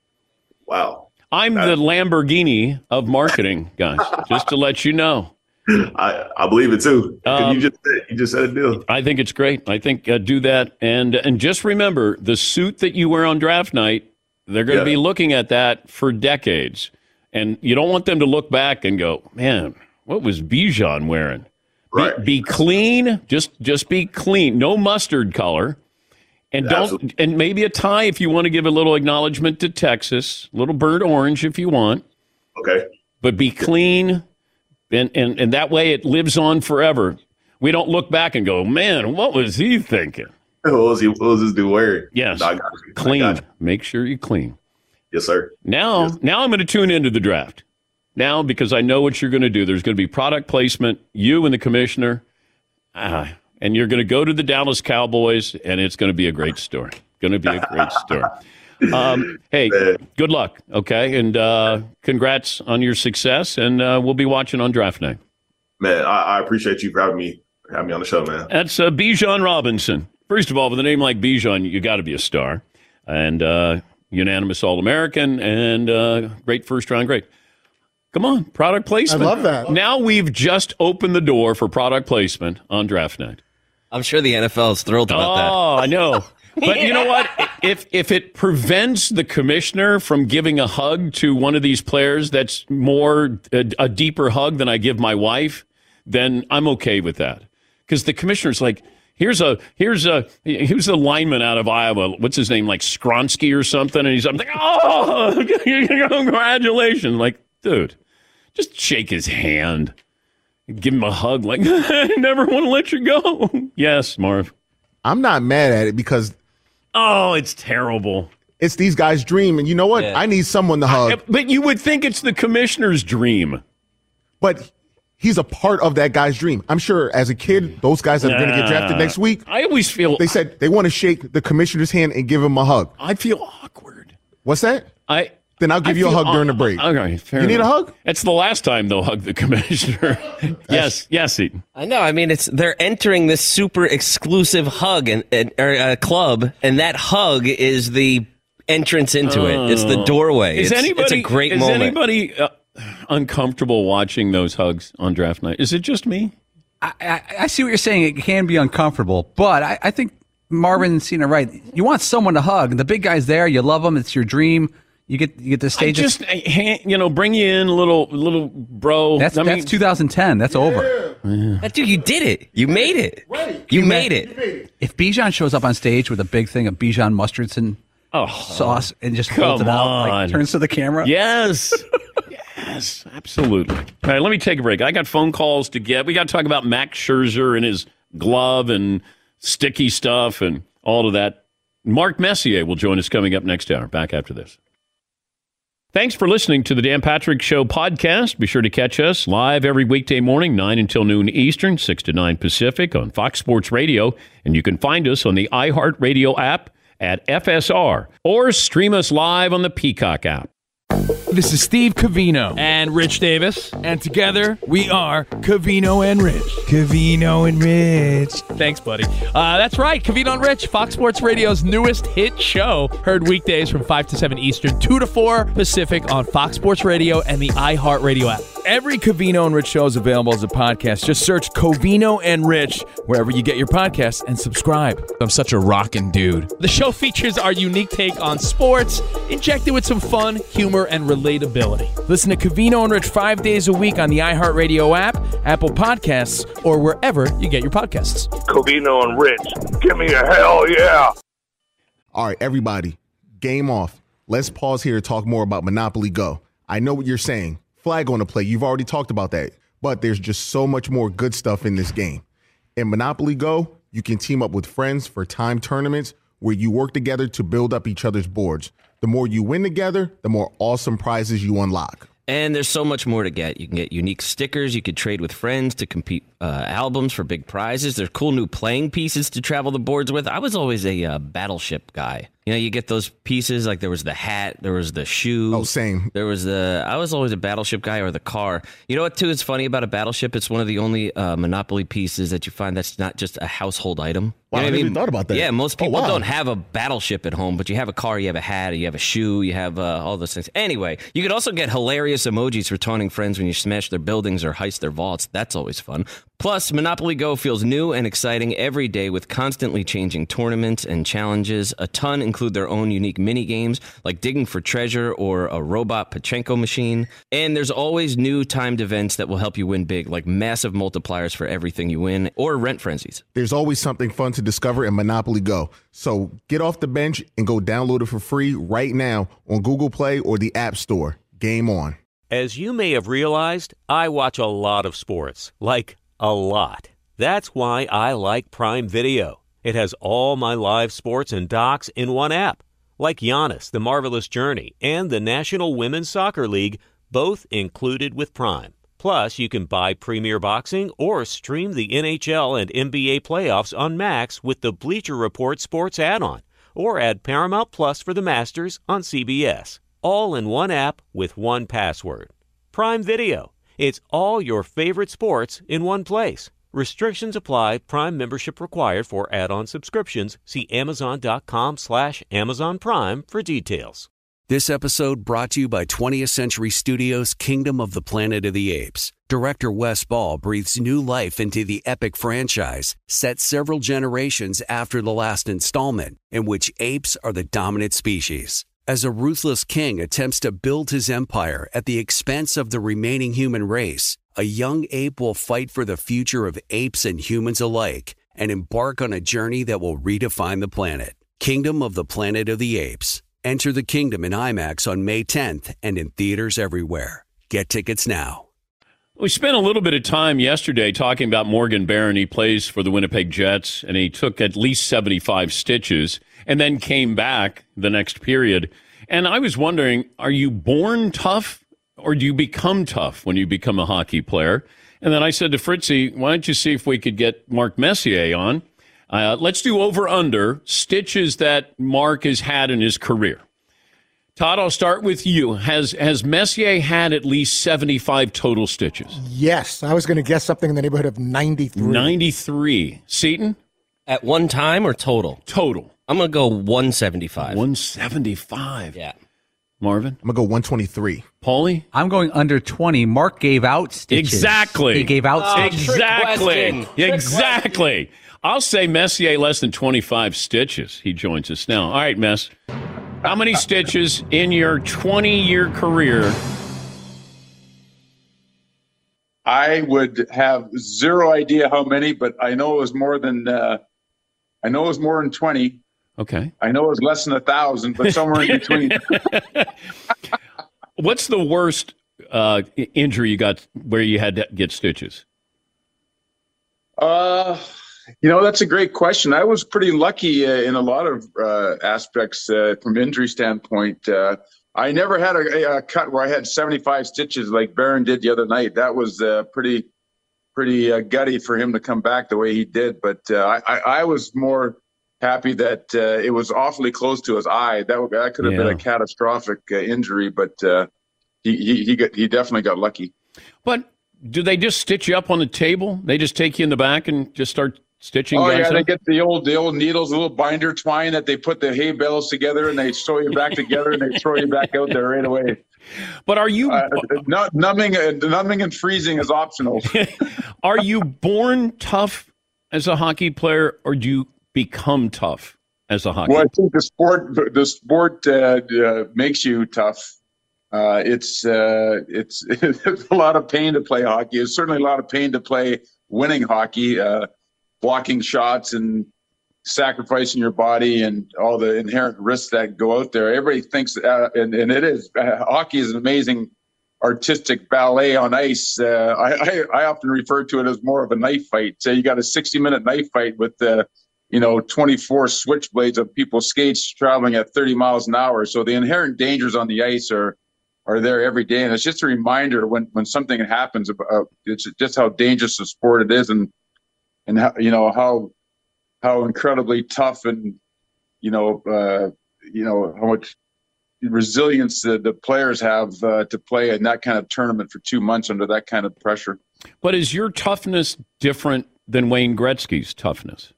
Wow. I'm That's... the Lamborghini of marketing, guys, just to let you know. I, I believe it too. Um, you just said, you just said a deal. I think it's great. I think uh, do that, and and just remember the suit that you wear on draft night. They're going to yeah. be looking at that for decades, and you don't want them to look back and go, "Man, what was Bijan wearing?" Right. Be, be clean. Just just be clean. No mustard color, and don't Absolutely. and maybe a tie if you want to give a little acknowledgement to Texas. A little burnt orange if you want. Okay. But be clean. And, and and that way it lives on forever. We don't look back and go, man, what was he thinking? What was he? What was this dude wearing? Yes, no, I got you. Clean. I got you. Make sure you clean. Yes, sir. Now, yes. now I'm going to tune into the draft. Now, because I know what you're going to do. There's going to be product placement. You and the commissioner, uh, and you're going to go to the Dallas Cowboys, and it's going to be a great story. Going to be a great story. Um, hey, Man. good luck, okay? And uh, congrats on your success, and uh, we'll be watching on draft night. Man, I, I appreciate you for having me, having me on the show, man. That's uh, Bijan Robinson. First of all, with a name like Bijan, you got to be a star. And uh, unanimous All-American and uh, great first-round grade. Come on, product placement. I love that. Now we've just opened the door for product placement on draft night. I'm sure the N F L is thrilled about oh, that. Oh, I know. But yeah. You know what? If if it prevents the commissioner from giving a hug to one of these players that's more a, a deeper hug than I give my wife, then I'm okay with that. Because the commissioner's like, here's a here's a here's a lineman out of Iowa. What's his name? Like Skronsky or something. And he's I'm like, oh, congratulations! Like, dude, just shake his hand, give him a hug. Like, I never want to let you go. Yes, Marv. I'm not mad at it because. Oh, it's terrible. It's these guys' dream. And you know what? Yeah. I need someone to hug. I, but you would think it's the commissioner's dream. But he's a part of that guy's dream. I'm sure as a kid, those guys that are going to get drafted next week. I always feel. They said they want to shake the commissioner's hand and give him a hug. I feel awkward. What's that? I. Then I'll give I you a hug aw- during the break. Okay, fair You enough. need a hug? It's the last time they'll hug the commissioner. yes, yes, Eaton. I know. I mean, it's they're entering this super exclusive hug and, and or uh, club, and that hug is the entrance into oh. it. It's the doorway. Is it's, anybody? It's a great is moment. Is anybody uh, uncomfortable watching those hugs on draft night? Is it just me? I, I, I see what you're saying. It can be uncomfortable, but I, I think Marvin's seen it right. You want someone to hug, and the big guy's there. You love him. It's your dream. You get you get the stage. I just, I, you know, bring you in, little little bro. That's I that's mean, two thousand ten. That's over. Yeah. Dude, you did it. You made it. Right. You, You made, ma- it. You made it. If Bijan shows up on stage with a big thing of Bijan mustard and oh, sauce and just come holds it out, on. like, turns to the camera. Yes. Yes, absolutely. All right, let me take a break. I got phone calls to get. We got to talk about Max Scherzer and his glove and sticky stuff and all of that. Mark Messier will join us coming up next hour. Back after this. Thanks for listening to the Dan Patrick Show podcast. Be sure to catch us live every weekday morning, nine until noon Eastern, six to nine Pacific on Fox Sports Radio. And you can find us on the iHeartRadio app at F S R or stream us live on the Peacock app. This is Steve Covino and Rich Davis, and together we are Covino and Rich. Covino and Rich. Thanks, buddy. Uh, that's right, Covino and Rich, Fox Sports Radio's newest hit show. Heard weekdays from five to seven Eastern, two to four Pacific on Fox Sports Radio and the iHeartRadio app. Every Covino and Rich show is available as a podcast. Just search Covino and Rich wherever you get your podcasts and subscribe. I'm such a rockin' dude. The show features our unique take on sports, injected with some fun, humor, and relatability. Listen to Covino and Rich five days a week on the iHeartRadio app, Apple Podcasts, or wherever you get your podcasts. Covino and Rich, give me a hell yeah. All right, everybody, game off. Let's pause here to talk more about Monopoly Go. I know what you're saying. Flag on the play. You've already talked about that. But there's just so much more good stuff in this game. In Monopoly Go, you can team up with friends for time tournaments where you work together to build up each other's boards. The more you win together, the more awesome prizes you unlock. And there's so much more to get. You can get unique stickers. You could trade with friends to compete uh, albums for big prizes. There's cool new playing pieces to travel the boards with. I was always a uh, battleship guy. You know, you get those pieces, like there was the hat, there was the shoe. Oh, same. There was the, I was always a battleship guy or the car. You know what, too, is funny about a battleship? It's one of the only uh, Monopoly pieces that you find that's not just a household item. Wow, You know I what never even thought about that. Yeah, most Oh, people wow. don't have a battleship at home, but you have a car, you have a hat, you have a shoe, you have uh, all those things. Anyway, you could also get hilarious emojis for taunting friends when you smash their buildings or heist their vaults. That's always fun. Plus, Monopoly Go feels new and exciting every day with constantly changing tournaments and challenges. A ton include their own unique mini games like digging for treasure or a robot Pachinko machine. And there's always new timed events that will help you win big, like massive multipliers for everything you win or rent frenzies. There's always something fun to discover in Monopoly Go. So get off the bench and go download it for free right now on Google Play or the App Store. Game on. As you may have realized, I watch a lot of sports, like a lot. That's why I like Prime Video. It has all my live sports and docs in one app, like Giannis, The Marvelous Journey, and the National Women's Soccer League, both included with Prime. Plus, you can buy Premier Boxing or stream the N H L and N B A playoffs on Max with the Bleacher Report Sports add-on, or add Paramount Plus for the Masters on C B S. All in one app with one password. Prime Video. It's all your favorite sports in one place. Restrictions apply. Prime membership required for add-on subscriptions. See amazon.com slash Amazon Prime for details. This episode brought to you by twentieth Century Studios' Kingdom of the Planet of the Apes. Director Wes Ball breathes new life into the epic franchise, set several generations after the last installment, in which apes are the dominant species. As a ruthless king attempts to build his empire at the expense of the remaining human race, a young ape will fight for the future of apes and humans alike and embark on a journey that will redefine the planet. Kingdom of the Planet of the Apes. Enter the kingdom in IMAX on May tenth and in theaters everywhere. Get tickets now. We spent a little bit of time yesterday talking about Morgan Barron. He plays for the Winnipeg Jets, and he took at least seventy-five stitches and then came back the next period. And I was wondering, are you born tough or do you become tough when you become a hockey player? And then I said to Fritzy, why don't you see if we could get Mark Messier on? Uh, let's do over-under stitches that Mark has had in his career. Todd, I'll start with you. Has has Messier had at least seventy-five total stitches? Yes. I was going to guess something in the neighborhood of ninety-three. ninety-three. Seton? At one time or total? Total. I'm going to go one seventy-five. one seventy-five. Yeah. Marvin? I'm going to go one twenty-three. Paulie? I'm going under twenty. Mark gave out stitches. Exactly. He gave out Oh, stitches. Exactly. Trick Exactly. I'll say Messier less than twenty-five stitches. He joins us now. All right, Mess. How many stitches in your twenty-year career? I would have zero idea how many, but I know it was more than uh, I know it was more than twenty. Okay. I know it was less than a thousand, but somewhere in between. What's the worst uh, injury you got where you had to get stitches? Uh, you know, that's a great question. I was pretty lucky uh, in a lot of uh, aspects uh, from injury standpoint. Uh, I never had a, a cut where I had seventy-five stitches like Barron did the other night. That was uh, pretty, pretty uh, gutty for him to come back the way he did. But uh, I, I was more happy that uh, it was awfully close to his eye. That that could have Yeah. been a catastrophic uh, injury, but uh, he he he, got, he definitely got lucky. But do they just stitch you up on the table? They just take you in the back and just start stitching Oh guys yeah, up? they get the old the old needles, the little binder twine that they put the hay bales together, and they sew you back together, and they throw you back out there right away. But are you uh, not numbing? Uh, numbing and freezing is optional. Are you born tough as a hockey player, or do you become tough as a hockey Well, player? I think the sport the sport uh, uh, makes you tough. Uh, it's uh, it's it's a lot of pain to play hockey. It's certainly a lot of pain to play winning hockey, uh, blocking shots and sacrificing your body and all the inherent risks that go out there. Everybody thinks, uh, and, and it is, uh, hockey is an amazing artistic ballet on ice. Uh, I, I, I often refer to it as more of a knife fight. So you got a sixty minute knife fight with the, you know, twenty-four switchblades of people's skates traveling at thirty miles an hour. So the inherent dangers on the ice are, are there every day. And it's just a reminder when, when something happens about, it's just how dangerous a sport it is. And, and how, you know, how, how incredibly tough and, you know, uh, you know, how much resilience the, the players have uh, to play in that kind of tournament for two months under that kind of pressure. But is your toughness different than Wayne Gretzky's toughness?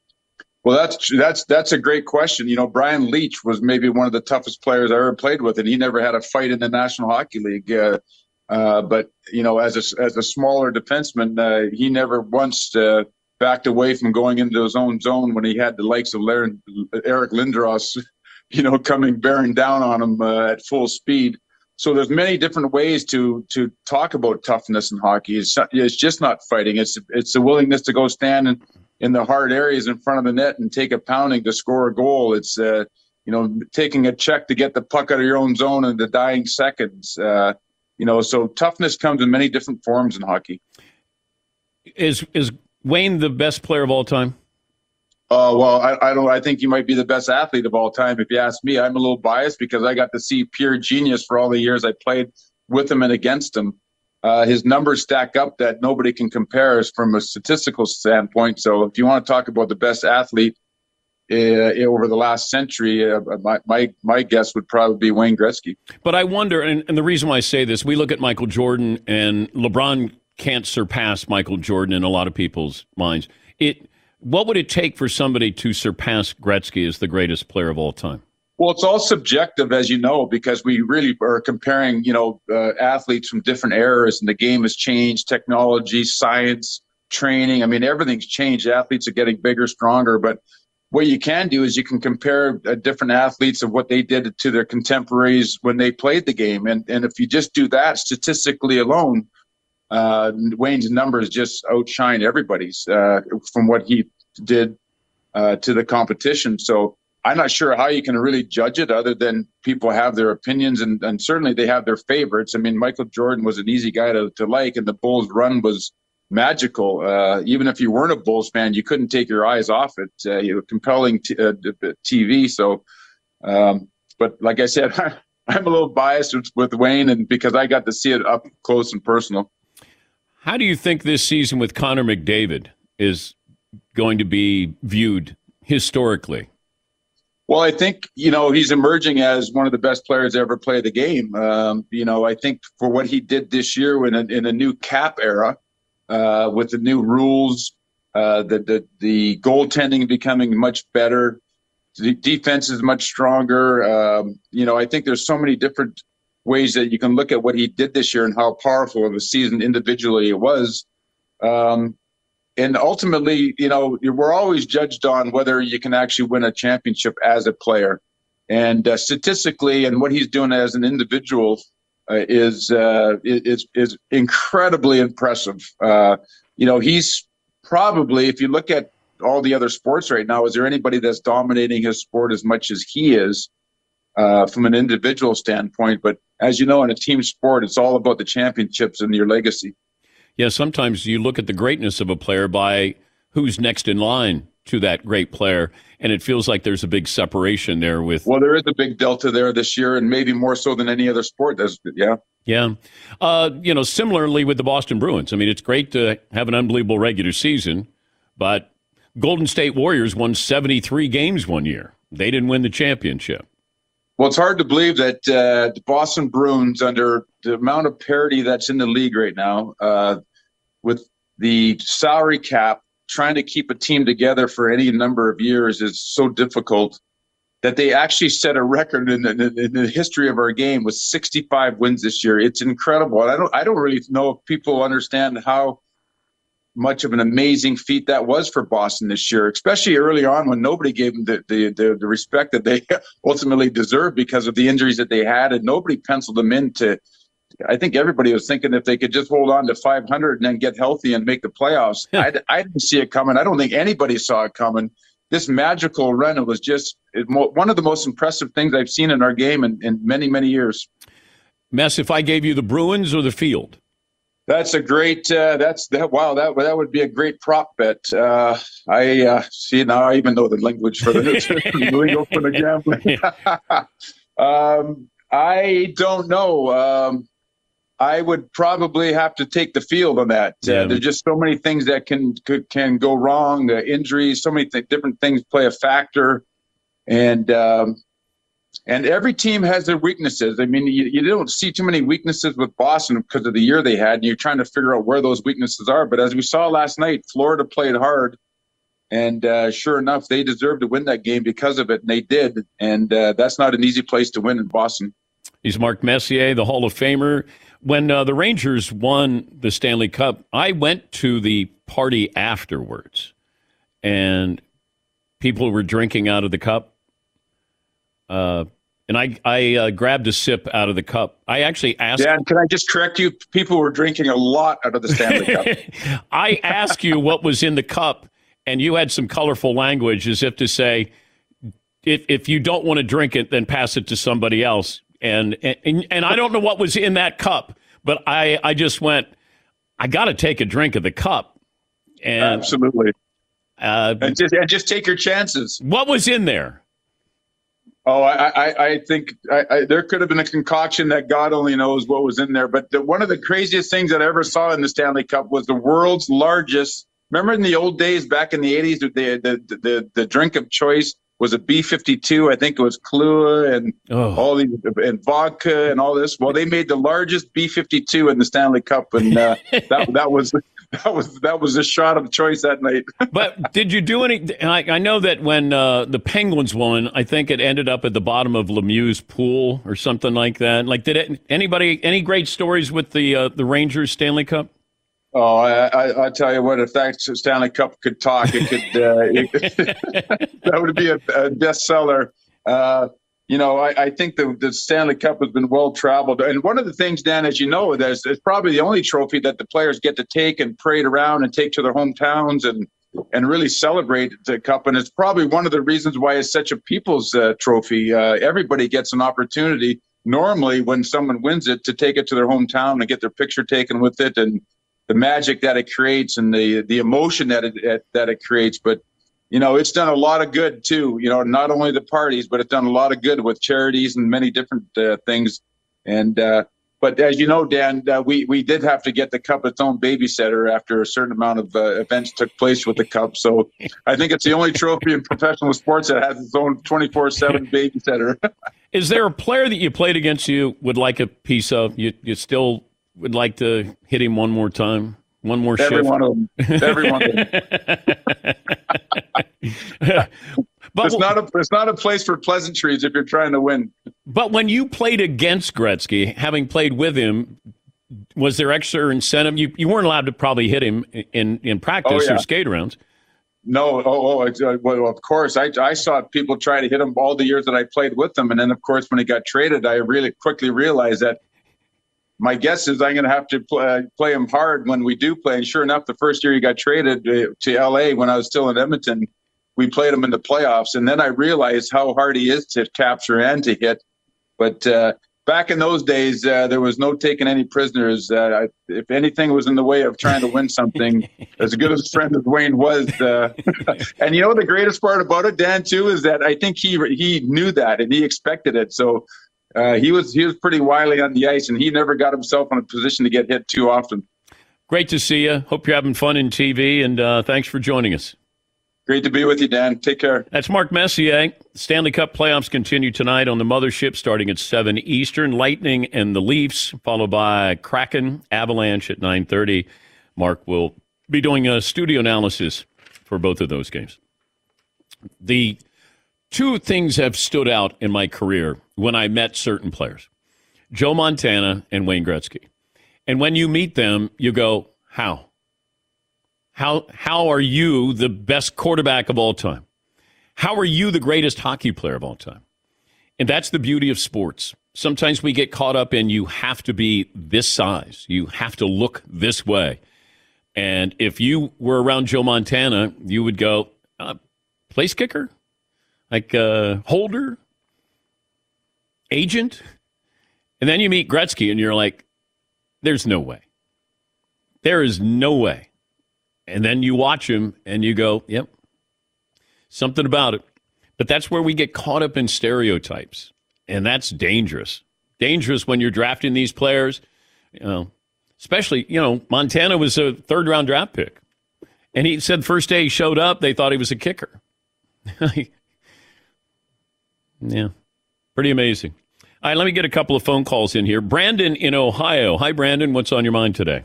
Well, that's that's that's a great question. You know, Brian Leach was maybe one of the toughest players I ever played with, and he never had a fight in the National Hockey League. Uh, uh, but you know, as a as a smaller defenseman, uh, he never once uh, backed away from going into his own zone when he had the likes of Larry, Eric Lindros, you know, coming bearing down on him uh, at full speed. So there's many different ways to to talk about toughness in hockey. It's it's just not fighting. It's it's the willingness to go stand in, in the hard areas in front of the net and take a pounding to score a goal. It's uh, you know, taking a check to get the puck out of your own zone in the dying seconds. Uh, you know, so toughness comes in many different forms in hockey. Is is Wayne the best player of all time? Uh, well, I, I don't. I think you might be the best athlete of all time. If you ask me, I'm a little biased because I got to see pure genius for all the years I played with him and against him. Uh, his numbers stack up that nobody can compare us from a statistical standpoint. So, if you want to talk about the best athlete uh, over the last century, uh, my, my my guess would probably be Wayne Gretzky. But I wonder, and, and the reason why I say this, we look at Michael Jordan, and LeBron can't surpass Michael Jordan in a lot of people's minds. It. What would it take for somebody to surpass Gretzky as the greatest player of all time? Well, it's all subjective, as you know, because we really are comparing, you know, uh, athletes from different eras, and the game has changed, technology, science, training. I mean, everything's changed. Athletes are getting bigger, stronger. But what you can do is you can compare uh, different athletes of what they did to their contemporaries when they played the game. And, and if you just do that statistically alone, Uh, Wayne's numbers just outshine everybody's uh, from what he did uh, to the competition. So I'm not sure how you can really judge it other than people have their opinions, and, and certainly they have their favorites. I mean, Michael Jordan was an easy guy to, to like, and the Bulls run was magical. Uh, even if you weren't a Bulls fan, you couldn't take your eyes off it. Uh, you know, compelling t- uh, T V. So, um, but like I said, I'm a little biased with, with Wayne, and because I got to see it up close and personal. How do you think this season with Connor McDavid is going to be viewed historically? Well, I think, you know, he's emerging as one of the best players to ever play the game. Um, you know, I think for what he did this year in a, in a new cap era uh, with the new rules, uh, the, the, the goaltending becoming much better, the defense is much stronger. Um, you know, I think there's so many different ways that you can look at what he did this year and how powerful of a season individually it was. Um, and ultimately, you know, we're always judged on whether you can actually win a championship as a player. And uh, statistically, and what he's doing as an individual uh, is, uh, is is incredibly impressive. Uh, you know, he's probably, if you look at all the other sports right now, is there anybody that's dominating his sport as much as he is uh, from an individual standpoint? But as you know, in a team sport, it's all about the championships and your legacy. Yeah, sometimes you look at the greatness of a player by who's next in line to that great player, and it feels like there's a big separation there with... Well, there is a big delta there this year, and maybe more so than any other sport does, yeah. Yeah. Uh, you know, similarly with the Boston Bruins. I mean, it's great to have an unbelievable regular season, but Golden State Warriors won seventy-three games one year. They didn't win the championship. Well, it's hard to believe that uh, the Boston Bruins, under the amount of parity that's in the league right now, uh, with the salary cap, trying to keep a team together for any number of years is so difficult that they actually set a record in the, in the history of our game with sixty-five wins this year. It's incredible. And I don't, I don't really know if people understand how much of an amazing feat that was for Boston this year, especially early on when nobody gave them the, the, the, the respect that they ultimately deserved because of the injuries that they had, and nobody penciled them into. I think everybody was thinking if they could just hold on to five hundred and then get healthy and make the playoffs. I, I didn't see it coming. I don't think anybody saw it coming. This magical run, it was just it, one of the most impressive things I've seen in our game in, in many, many years. Mess, if I gave you the Bruins or the field? That's a great, uh, that's that. Wow, that that would be a great prop bet. Uh, I uh, see now. I even know the language for the legal for the gambling. um, I don't know. Um, I would probably have to take the field on that. Uh, Yeah. There's just so many things that can could, can go wrong. The injuries, so many th- different things play a factor, and um, and every team has their weaknesses. I mean, you, you don't see too many weaknesses with Boston because of the year they had, and you're trying to figure out where those weaknesses are. But as we saw last night, Florida played hard, and uh, sure enough, they deserved to win that game because of it, and they did. And uh, that's not an easy place to win in Boston. He's Mark Messier, the Hall of Famer. When uh, the Rangers won the Stanley Cup, I went to the party afterwards, and people were drinking out of the cup. Uh, and I, I uh, grabbed a sip out of the cup. I actually asked... Dan, can I just correct you? People were drinking a lot out of the Stanley Cup. I asked you what was in the cup, and you had some colorful language as if to say, if, if you don't want to drink it, then pass it to somebody else. And, and and I don't know what was in that cup, but I, I just went, I got to take a drink of the cup. And, Absolutely. Uh, and, just, and just take your chances. What was in there? Oh, I, I, I think I, I, there could have been a concoction that God only knows what was in there. But the, one of the craziest things that I ever saw in the Stanley Cup was the world's largest. Remember in the old days, back in the eighties, the the the, the, the drink of choice was a B fifty-two. I think it was Kahlua and oh. all these and vodka and all this. Well, they made the largest B fifty-two in the Stanley Cup, and uh, that that was that was that was a shot of choice that night. But did you do any? I, I know that when uh, the Penguins won, I think it ended up at the bottom of Lemieux's pool or something like that. Like, did it, anybody any great stories with the uh, the Rangers Stanley Cup? Oh, I, I, I tell you what, if that Stanley Cup could talk, it could. Uh, it, that would be a, a bestseller. Uh, you know, I, I think the, the Stanley Cup has been well traveled, and one of the things, Dan, as you know, there's it's probably the only trophy that the players get to take and parade around and take to their hometowns and and really celebrate the cup. And it's probably one of the reasons why it's such a people's uh, trophy. Uh, everybody gets an opportunity normally when someone wins it to take it to their hometown and get their picture taken with it, and the magic that it creates and the the emotion that it that it creates. But you know, it's done a lot of good too. You know, not only the parties, but it's done a lot of good with charities and many different uh, things. And uh, but as you know, Dan, uh, we we did have to get the cup its own babysitter after a certain amount of uh, events took place with the cup. So I think it's the only trophy in professional sports that has its own twenty-four seven babysitter. Is there a player that you played against you would like a piece of? You you still would like to hit him one more time, one more Every shift? one of them. Every one of them. But it's not a it's not a place for pleasantries if you're trying to win. But when you played against Gretzky, having played with him, was there extra incentive? You you weren't allowed to probably hit him in, in practice Oh, yeah. or skate arounds. No, oh, oh uh, well, of course. I, I saw people try to hit him all the years that I played with him. And then, of course, when he got traded, I really quickly realized that my guess is I'm going to have to play, uh, play him hard when we do play. And sure enough, the first year he got traded uh, to L A when I was still in Edmonton, we played him in the playoffs. And then I realized how hard he is to capture and to hit. But uh, back in those days, uh, there was no taking any prisoners. Uh, I, if anything was in the way of trying to win something, as good as a friend as Wayne was. Uh, and you know, the greatest part about it, Dan, too, is that I think he he knew that and he expected it. So uh, he was he was pretty wily on the ice, and he never got himself in a position to get hit too often. Great to see you. Hope you're having fun in T V, and uh, thanks for joining us. Great to be with you, Dan. Take care. That's Mark Messier. Stanley Cup playoffs continue tonight on the Mothership starting at seven Eastern. Lightning and the Leafs, followed by Kraken, Avalanche at nine thirty. Mark will be doing a studio analysis for both of those games. The two things have stood out in my career when I met certain players, Joe Montana and Wayne Gretzky. And when you meet them, you go, how? How how are you the best quarterback of all time? How are you the greatest hockey player of all time? And that's the beauty of sports. Sometimes we get caught up in you have to be this size. You have to look this way. And if you were around Joe Montana, you would go, uh, place kicker? Like uh, holder? Agent? And then you meet Gretzky and you're like, there's no way. There is no way. And then you watch him and you go, yep, something about it. But that's where we get caught up in stereotypes. And that's dangerous. Dangerous when you're drafting these players. You know, especially, you know, Montana was a third round draft pick. And he said first day he showed up, they thought he was a kicker. Yeah, pretty amazing. All right, let me get a couple of phone calls in here. Brandon in Ohio. Hi, Brandon. What's on your mind today?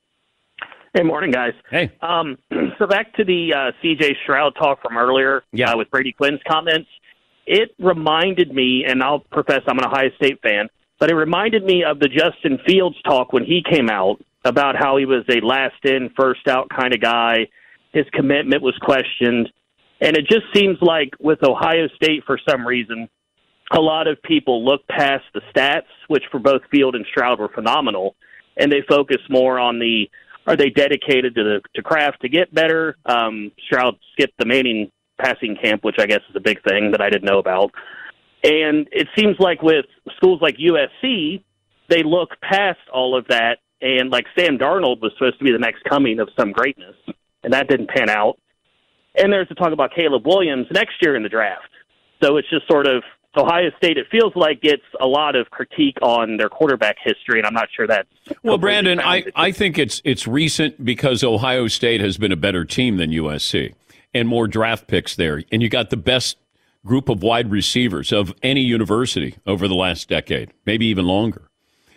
Hey, morning, guys. Hey. Um, so back to the uh, C J Stroud talk from earlier yeah. uh, with Brady Quinn's comments. It reminded me, and I'll profess I'm an Ohio State fan, but it reminded me of the Justin Fields talk when he came out about how he was a last-in, first-out kind of guy. His commitment was questioned. And it just seems like with Ohio State, for some reason, a lot of people look past the stats, which for both Field and Stroud were phenomenal, and they focus more on the are they dedicated to the to craft to get better? Um, Stroud skipped the Manning passing camp, which I guess is a big thing that I didn't know about. And it seems like with schools like U S C, they look past all of that. And like Sam Darnold was supposed to be the next coming of some greatness, and that didn't pan out. And there's the talk about Caleb Williams next year in the draft. So it's just sort of Ohio State, it feels like gets a lot of critique on their quarterback history, and I'm not sure that's well, Brandon, I, I think it's it's recent because Ohio State has been a better team than U S C and more draft picks there. And you got the best group of wide receivers of any university over the last decade, maybe even longer.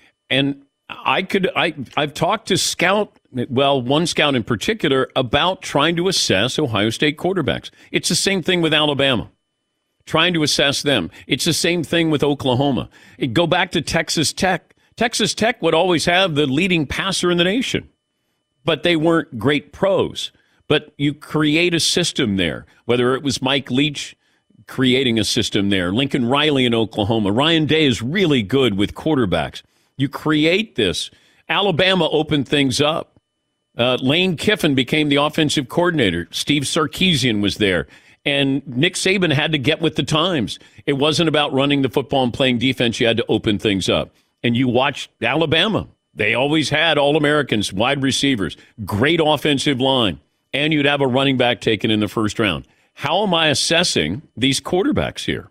And I could I I've talked to scout, well, one scout in particular, about trying to assess Ohio State quarterbacks. It's the same thing with Alabama. Trying to assess them. It's the same thing with Oklahoma. It, go back to Texas Tech. Texas Tech would always have the leading passer in the nation, but they weren't great pros. But you create a system there, whether it was Mike Leach creating a system there, Lincoln Riley in Oklahoma. Ryan Day is really good with quarterbacks. You create this. Alabama opened things up. Uh, Lane Kiffin became the offensive coordinator. Steve Sarkisian was there. And Nick Saban had to get with the times. It wasn't about running the football and playing defense. You had to open things up. And you watched Alabama. They always had All-Americans, wide receivers, great offensive line, and you'd have a running back taken in the first round. How am I assessing these quarterbacks here?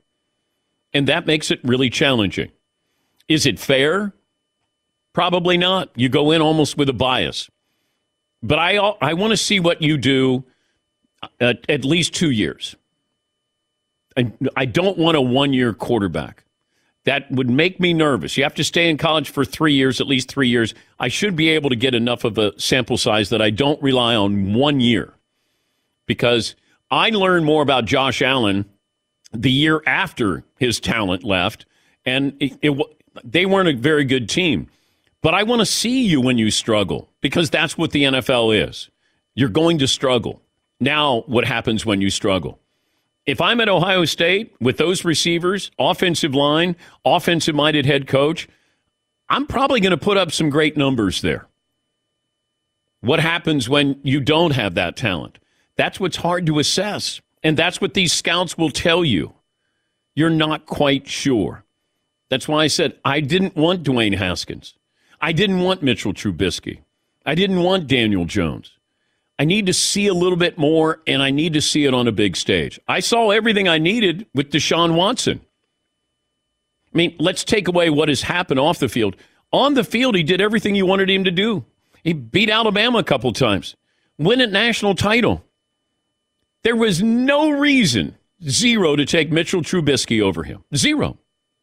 And that makes it really challenging. Is it fair? Probably not. You go in almost with a bias. But I, I want to see what you do At, at least two years. I, I don't want a one-year quarterback. That would make me nervous. You have to stay in college for three years, at least three years. I should be able to get enough of a sample size that I don't rely on one year. Because I learned more about Josh Allen the year after his talent left, and it, it, they weren't a very good team. But I want to see you when you struggle, because that's what the N F L is. You're going to struggle. Now, what happens when you struggle? If I'm at Ohio State with those receivers, offensive line, offensive-minded head coach, I'm probably going to put up some great numbers there. What happens when you don't have that talent? That's what's hard to assess, and that's what these scouts will tell you. You're not quite sure. That's why I said I didn't want Dwayne Haskins. I didn't want Mitchell Trubisky. I didn't want Daniel Jones. I need to see a little bit more, and I need to see it on a big stage. I saw everything I needed with Deshaun Watson. I mean, let's take away what has happened off the field. On the field, he did everything you wanted him to do. He beat Alabama a couple times, win a national title. There was no reason, zero, to take Mitchell Trubisky over him. Zero.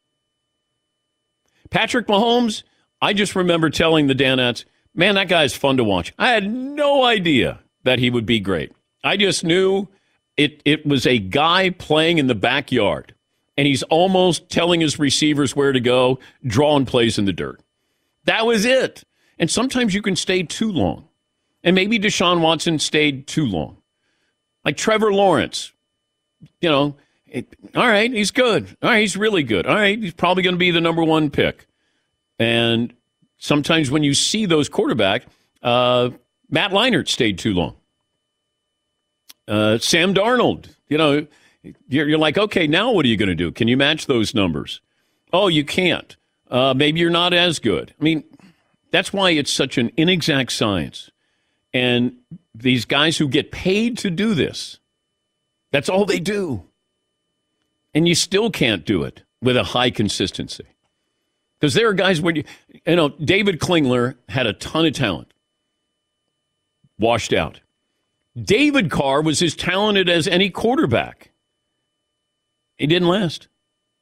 Patrick Mahomes, I just remember telling the Danettes, man, that guy's fun to watch. I had no idea that he would be great. I just knew it, it was a guy playing in the backyard, and he's almost telling his receivers where to go, drawing plays in the dirt. That was it. And sometimes you can stay too long. And maybe Deshaun Watson stayed too long. Like Trevor Lawrence. You know, it, all right, he's good. All right, he's really good. All right, he's probably going to be the number one pick. And sometimes when you see those quarterbacks, uh, Matt Leinart stayed too long. Uh, Sam Darnold, you know, you're, you're like, okay, now what are you going to do? Can you match those numbers? Oh, you can't. Uh, maybe you're not as good. I mean, that's why it's such an inexact science. And these guys who get paid to do this, that's all they do. And you still can't do it with a high consistency. Because there are guys where, you, you know, David Klingler had a ton of talent. Washed out. David Carr was as talented as any quarterback. He didn't last.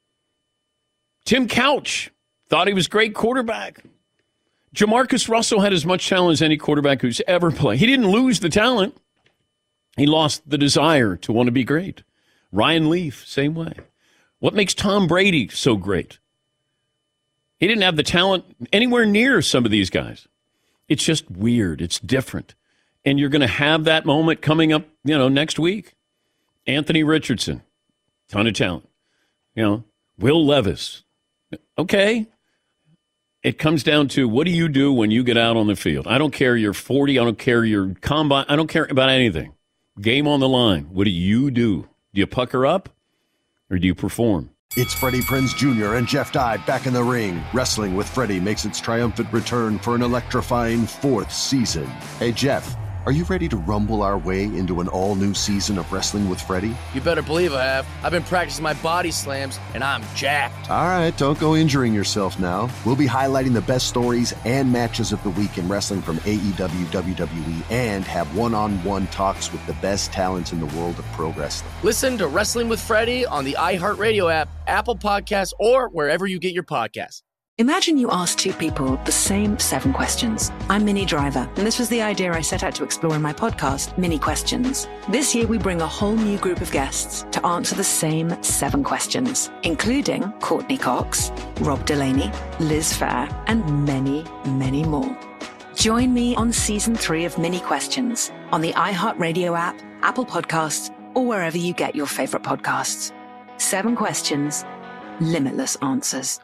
Tim Couch thought he was a great quarterback. Jamarcus Russell had as much talent as any quarterback who's ever played. He didn't lose the talent. He lost the desire to want to be great. Ryan Leaf, same way. What makes Tom Brady so great? He didn't have the talent anywhere near some of these guys. It's just weird. It's different. And you're going to have that moment coming up, you know, next week. Anthony Richardson, ton of talent. You know, Will Levis. Okay. It comes down to what do you do when you get out on the field? I don't care you're forty. I don't care you're combine. I don't care about anything. Game on the line. What do you do? Do you pucker up or do you perform? It's Freddie Prinze Junior and Jeff Dye back in the ring. Wrestling with Freddie makes its triumphant return for an electrifying fourth season. Hey, Jeff, are you ready to rumble our way into an all-new season of Wrestling with Freddie? You better believe I have. I've been practicing my body slams, and I'm jacked. All right, don't go injuring yourself now. We'll be highlighting the best stories and matches of the week in wrestling from A E W, W W E, and have one-on-one talks with the best talents in the world of pro wrestling. Listen to Wrestling with Freddie on the iHeartRadio app, Apple Podcasts, or wherever you get your podcasts. Imagine you ask two people the same seven questions. I'm Minnie Driver, and this was the idea I set out to explore in my podcast, Mini Questions. This year, we bring a whole new group of guests to answer the same seven questions, including Courtney Cox, Rob Delaney, Liz Phair, and many, many more. Join me on season three of Mini Questions on the iHeartRadio app, Apple Podcasts, or wherever you get your favorite podcasts. Seven questions, limitless answers.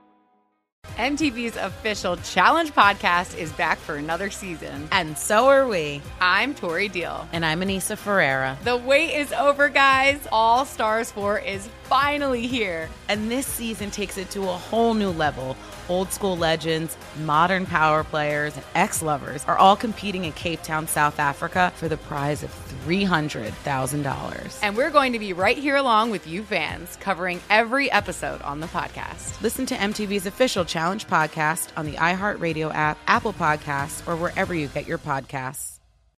M T V's official Challenge podcast is back for another season. And so are we. I'm Tori Deal. And I'm Anissa Ferreira. The wait is over, guys. All Stars four is finally here. And this season takes it to a whole new level. Old school legends, modern power players, and ex-lovers are all competing in Cape Town, South Africa for the prize of three hundred thousand dollars. And we're going to be right here along with you fans, covering every episode on the podcast. Listen to M T V's official Challenge podcast on the iHeartRadio app, Apple Podcasts, or wherever you get your podcasts.